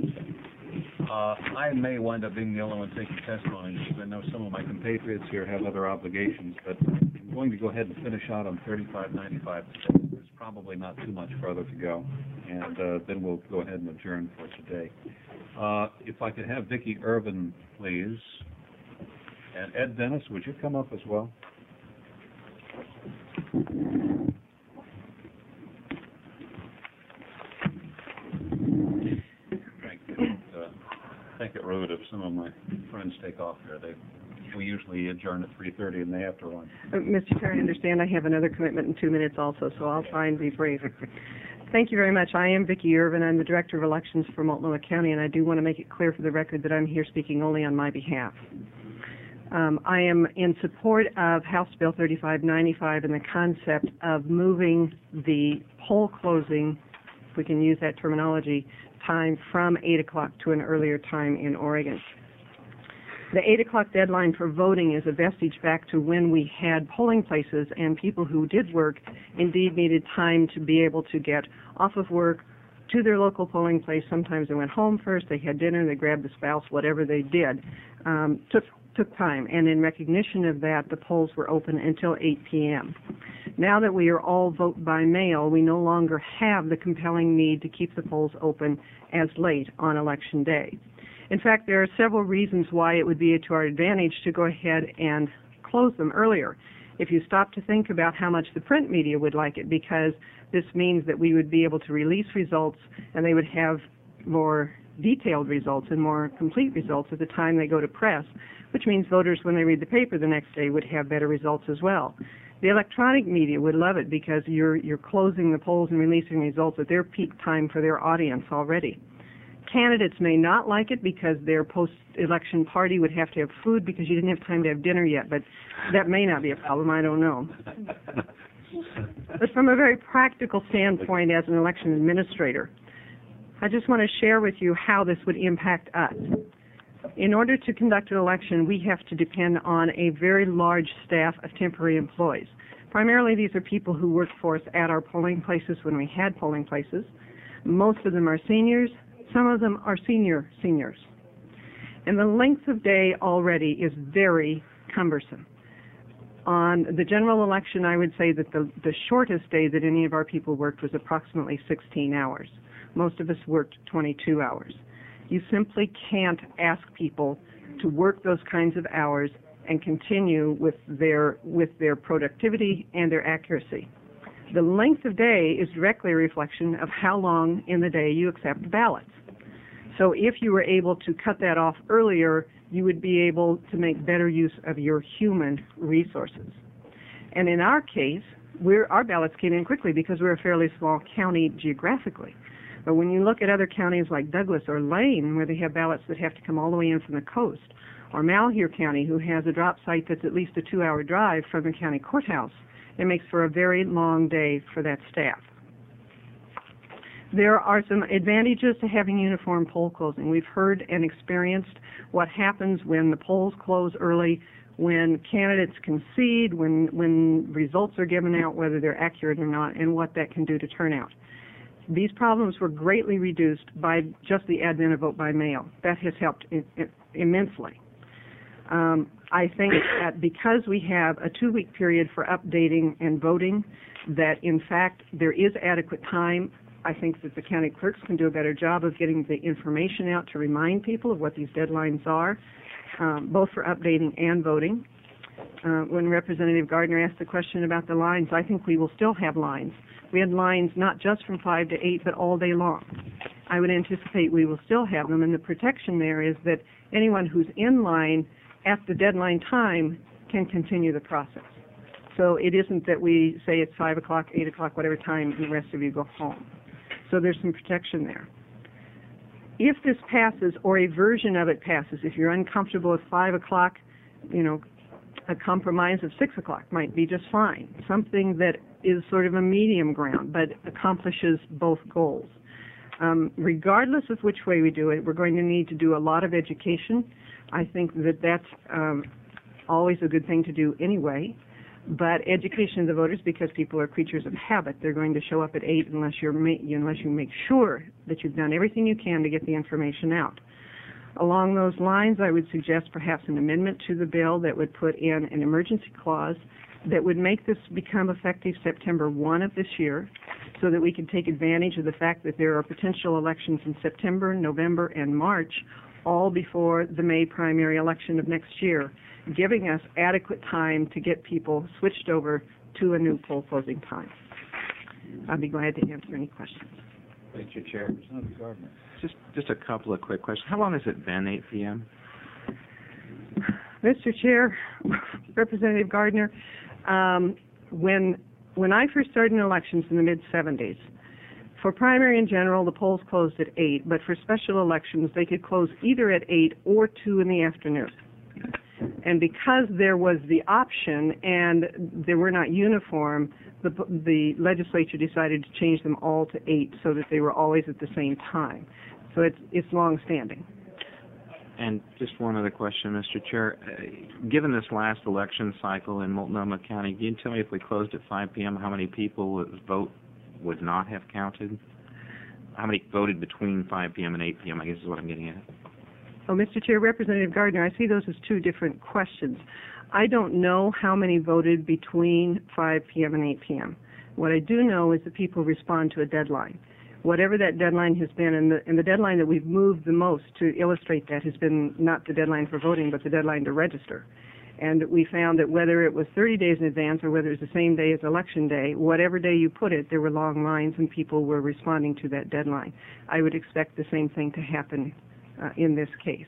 I may wind up being the only one taking testimony because I know some of my compatriots here have other obligations, but I'm going to go ahead and finish out on 3595. There's probably not too much further to go, and then we'll go ahead and adjourn for today. If I could have Vicki Irvin, please. And Ed Dennis, would you come up as well? I think it rude if some of my friends take off here. They we usually adjourn at 3:30 and they have to run. Mr. Chair, I understand I have another commitment in 2 minutes also, so I'll try and be brief. Thank you very much. I am Vicki Irvin. I'm the Director of Elections for Multnomah County, and I do want to make it clear for the record that I'm here speaking only on my behalf. I am in support of House Bill 3595 and the concept of moving the poll closing, if we can use that terminology, time from 8 o'clock to an earlier time in Oregon. The 8 o'clock deadline for voting is a vestige back to when we had polling places, and people who did work indeed needed time to be able to get off of work to their local polling place. Sometimes they went home first, they had dinner, they grabbed the spouse, whatever they did. Took time, and in recognition of that, the polls were open until 8 p.m. Now that we are all vote by mail, we no longer have the compelling need to keep the polls open as late on Election Day. In fact, there are several reasons why it would be to our advantage to go ahead and close them earlier. If you stop to think about how much the print media would like it, because this means that we would be able to release results and they would have more detailed results and more complete results at the time they go to press, which means voters, when they read the paper the next day, would have better results as well. The electronic media would love it because you're closing the polls and releasing results at their peak time for their audience already. Candidates may not like it because their post-election party would have to have food because you didn't have time to have dinner yet, but that may not be a problem, I don't know. But from a very practical standpoint as an election administrator, I just want to share with you how this would impact us. In order to conduct an election, we have to depend on a very large staff of temporary employees. Primarily, these are people who work for us at our polling places when we had polling places. Most of them are seniors. Some of them are seniors. And the length of day already is very cumbersome. On the general election, I would say that the shortest day that any of our people worked was approximately 16 hours. Most of us worked 22 hours. You simply can't ask people to work those kinds of hours and continue with their productivity and their accuracy. The length of day is directly a reflection of how long in the day you accept ballots. So if you were able to cut that off earlier, you would be able to make better use of your human resources. And in our case, our ballots came in quickly because we're a fairly small county geographically. But when you look at other counties like Douglas or Lane, where they have ballots that have to come all the way in from the coast, or Malheur County, who has a drop site that's at least a 2-hour drive from the county courthouse, it makes for a very long day for that staff. There are some advantages to having uniform poll closing. We've heard and experienced what happens when the polls close early, when candidates concede, when results are given out, whether they're accurate or not, and what that can do to turnout. These problems were greatly reduced by just the advent of vote by mail. That has helped immensely. I think that because we have a 2-week period for updating and voting, that in fact there is adequate time. I think that the county clerks can do a better job of getting the information out to remind people of what these deadlines are, both for updating and voting. When Representative Gardner asked the question about the lines, I think we will still have lines. We had lines not just from 5 to 8, but all day long. I would anticipate we will still have them, and the protection there is that anyone who's in line at the deadline time can continue the process. So it isn't that we say it's 5 o'clock, 8 o'clock, whatever time, and the rest of you go home. So there's some protection there. If this passes, or a version of it passes, if you're uncomfortable with 5 o'clock, a compromise of 6 o'clock might be just fine. Something that is sort of a medium ground, but accomplishes both goals. Regardless of which way we do it, we're going to need to do a lot of education. I think that that's always a good thing to do anyway. But education of the voters, because people are creatures of habit, they're going to show up at 8 unless you make sure that you've done everything you can to get the information out. Along those lines, I would suggest perhaps an amendment to the bill that would put in an emergency clause that would make this become effective September 1 of this year, so that we can take advantage of the fact that there are potential elections in September, November, and March, all before the May primary election of next year, giving us adequate time to get people switched over to a new poll closing time. I'll be glad to answer any questions. Mr. Chair. Just a couple of quick questions. How long has it been, 8 p.m.? Mr. Chair, Representative Gardner, when I first started in elections in the mid-'70s, for primary and general, the polls closed at 8, but for special elections, they could close either at 8 or 2 in the afternoon. And because there was the option and they were not uniform, the legislature decided to change them all to 8 so that they were always at the same time. So it's long-standing. And just one other question, Mr. Chair. Given this last election cycle in Multnomah County, can you tell me if we closed at 5 p.m., how many people vote would not have counted? How many voted between 5 p.m. and 8 p.m., I guess is what I'm getting at. Oh, Mr. Chair, Representative Gardner, I see those as two different questions. I don't know how many voted between 5 p.m. and 8 p.m. What I do know is that people respond to a deadline. Whatever that deadline has been, and the deadline that we've moved the most to illustrate that has been not the deadline for voting, but the deadline to register. And we found that whether it was 30 days in advance or whether it was the same day as Election Day, whatever day you put it, there were long lines and people were responding to that deadline. I would expect the same thing to happen in this case.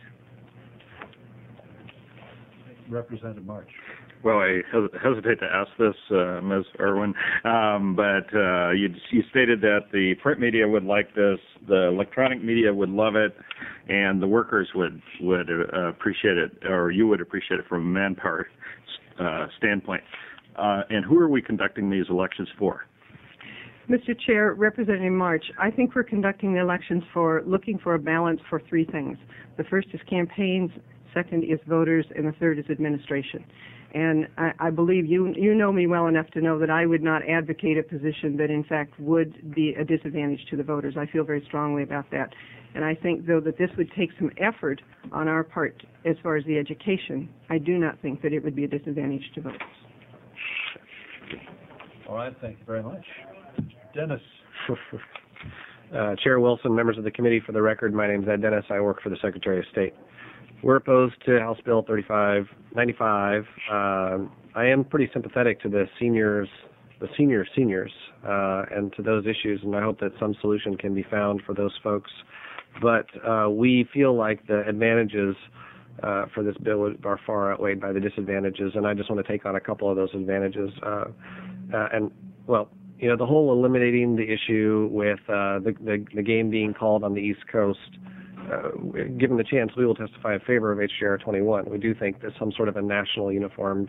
Representative March. Well, I hesitate to ask this, Ms. Irwin, but you stated that the print media would like this, the electronic media would love it, and the workers would appreciate it, or you would appreciate it from a manpower standpoint. And who are we conducting these elections for? Mr. Chair, Representative March, I think we're conducting the elections for looking for a balance for three things. The first is campaigns, second is voters, and the third is administration. And I believe you know me well enough to know that I would not advocate a position that in fact would be a disadvantage to the voters. I feel very strongly about that. And I think, though, that this would take some effort on our part as far as the education, I do not think that it would be a disadvantage to voters. All right, thank you very much. Dennis. Chair Wilson, members of the committee, for the record, my name is Ed Dennis. I work for the Secretary of State. We're opposed to House Bill 3595. I am pretty sympathetic to the seniors, and to those issues, and I hope that some solution can be found for those folks. But we feel like the advantages for this bill are far outweighed by the disadvantages, and I just want to take on a couple of those advantages. The whole eliminating the issue with the game being called on the East Coast. Given the chance, we will testify in favor of HJR 21. We do think that some sort of a national uniformed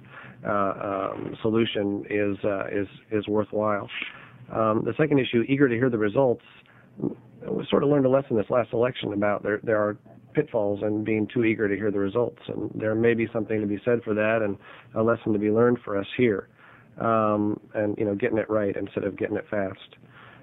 solution is worthwhile. The second issue, eager to hear the results. We sort of learned a lesson this last election about there are pitfalls in being too eager to hear the results, and there may be something to be said for that, and a lesson to be learned for us here. Getting it right instead of getting it fast.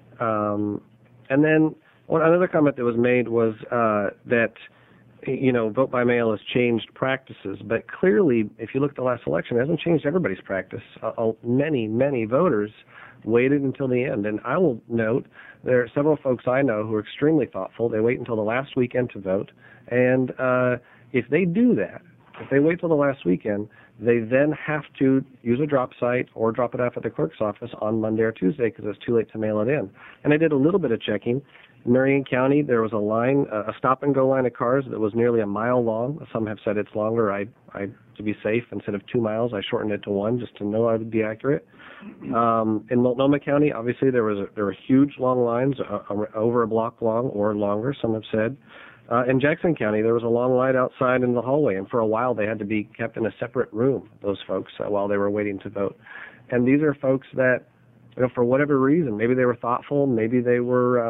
And then another comment that was made was that vote by mail has changed practices, but clearly, if you look at the last election, it hasn't changed everybody's practice. Many voters waited until the end, and I will note there are several folks I know who are extremely thoughtful. They wait until the last weekend to vote, and if they do that, if they wait till the last weekend, they then have to use a drop site or drop it off at the clerk's office on Monday or Tuesday because it's too late to mail it in. And I did a little bit of checking. In Marion County, there was a line, a stop-and-go line of cars that was nearly a mile long. Some have said it's longer. To be safe, instead of 2 miles, I shortened it to 1 just to know I would be accurate. In Multnomah County, obviously, there were huge long lines, over a block long or longer, some have said. In Jackson County, there was a long line outside in the hallway, and for a while they had to be kept in a separate room, those folks, while they were waiting to vote. And these are folks that, for whatever reason, maybe they were thoughtful, maybe they were,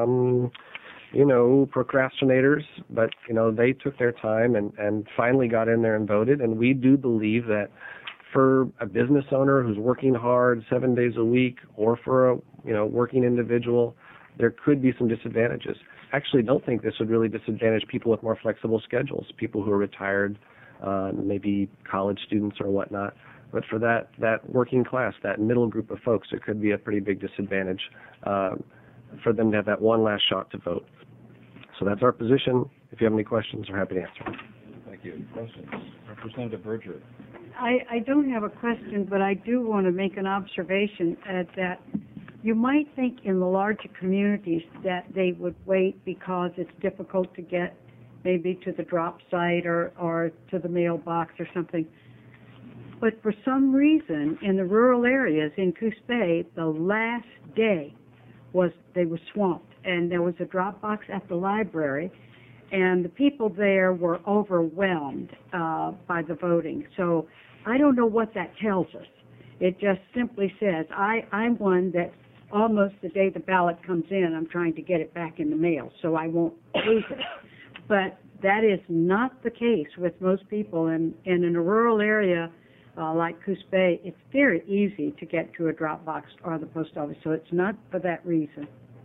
procrastinators, but, they took their time and finally got in there and voted. And we do believe that for a business owner who's working hard 7 days a week, or for a, working individual, there could be some disadvantages. Actually don't think this would really disadvantage people with more flexible schedules, people who are retired, maybe college students or whatnot. But for that working class, that middle group of folks, it could be a pretty big disadvantage for them to have that one last shot to vote. So that's our position. If you have any questions, we're happy to answer. Thank you. Questions? Representative Berger. I don't have a question, but I do want to make an observation that you might think in the larger communities that they would wait because it's difficult to get maybe to the drop site or to the mailbox or something. But for some reason, in the rural areas in Coos Bay, the last day they were swamped, and there was a drop box at the library, and the people there were overwhelmed by the voting. So I don't know what that tells us. It just simply says, I'm one that almost the day the ballot comes in, I'm trying to get it back in the mail so I won't lose it. But that is not the case with most people, and in a rural area like Coos Bay, it's very easy to get to a drop box or the post office, so it's not for that reason.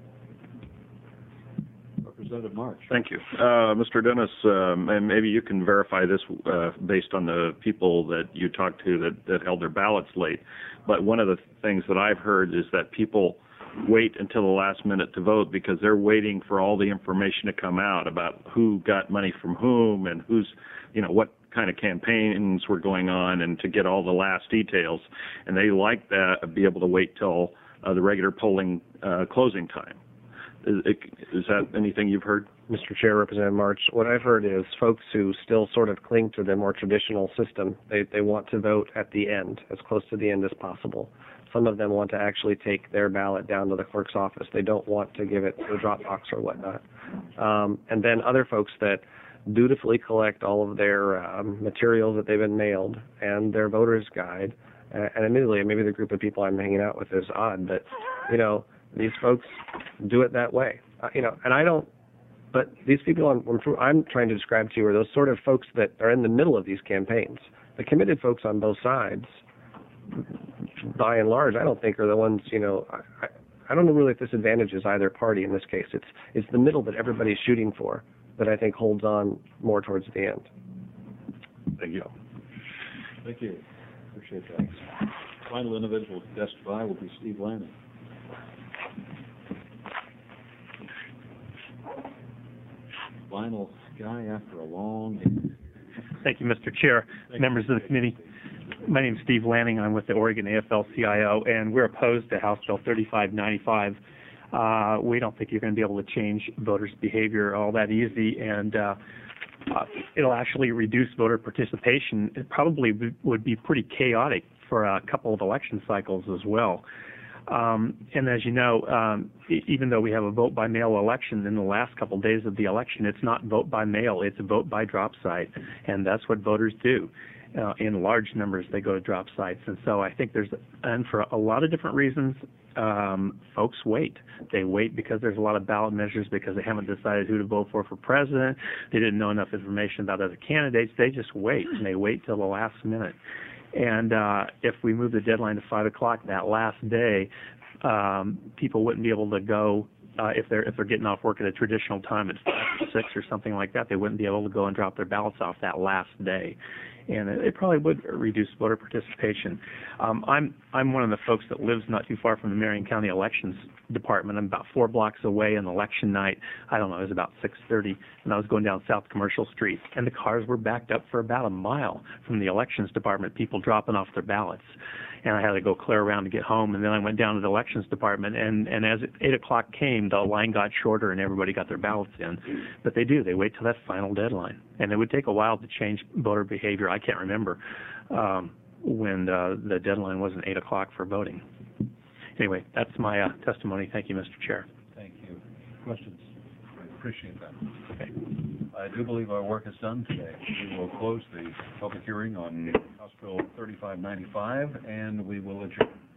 Representative March. Thank you. Mr. Dennis, and maybe you can verify this based on the people that you talked to that held their ballots late. But one of the things that I've heard is that people wait until the last minute to vote because they're waiting for all the information to come out about who got money from whom and who's, what kind of campaigns were going on, and to get all the last details. And they like that, be able to wait till the regular polling closing time. Is that anything you've heard? Mr. Chair, Representative March, what I've heard is folks who still sort of cling to the more traditional system, they want to vote at the end, as close to the end as possible. Some of them want to actually take their ballot down to the clerk's office. They don't want to give it to the drop box or whatnot. And then other folks that dutifully collect all of their materials that they've been mailed and their voter's guide. And admittedly, maybe the group of people I'm hanging out with is odd, but, these folks do it that way. And I don't, but these people I'm trying to describe to you are those sort of folks that are in the middle of these campaigns. The committed folks on both sides, by and large, I don't think are the ones, I don't know really if this advantages either party in this case. It's the middle that everybody's shooting for that I think holds on more towards the end. Thank you. Thank you. Appreciate that. Final individual to testify will be Steve Lanning. Final guy after a long day. Thank you, Mr. Chair, members of the committee. My name is Steve Lanning. I'm with the Oregon AFL-CIO, and we're opposed to House Bill 3595. We don't think you're going to be able to change voters' behavior all that easy, and it'll actually reduce voter participation. It probably would be pretty chaotic for a couple of election cycles as well. And as you know, even though we have a vote-by-mail election in the last couple of days of the election, it's not vote-by-mail, it's vote-by drop site, and that's what voters do. In large numbers, they go to drop sites. And so I think and for a lot of different reasons, folks wait. They wait because there's a lot of ballot measures, because they haven't decided who to vote for president. They didn't know enough information about other candidates. They just wait, and they wait till the last minute. And if we move the deadline to 5 o'clock that last day, people wouldn't be able to go if they're getting off work at a traditional time at 5 or 6 or something like that. They wouldn't be able to go and drop their ballots off that last day, and it probably would reduce voter participation. I'm one of the folks that lives not too far from the Marion County Elections Department. I'm about 4 blocks away. On election night, I don't know, it was about 6:30, and I was going down South Commercial Street, and the cars were backed up for about a mile from the Elections Department, people dropping off their ballots. And I had to go clear around to get home, and then I went down to the Elections Department, and as 8 o'clock came, the line got shorter and everybody got their ballots in. But they wait till that final deadline. And it would take a while to change voter behavior. I can't remember when the deadline wasn't 8 o'clock for voting. Anyway, that's my testimony. Thank you, Mr. Chair. Thank you. Questions? I appreciate that. Okay. I do believe our work is done today. We will close the public hearing on House Bill 3595, and we will adjourn.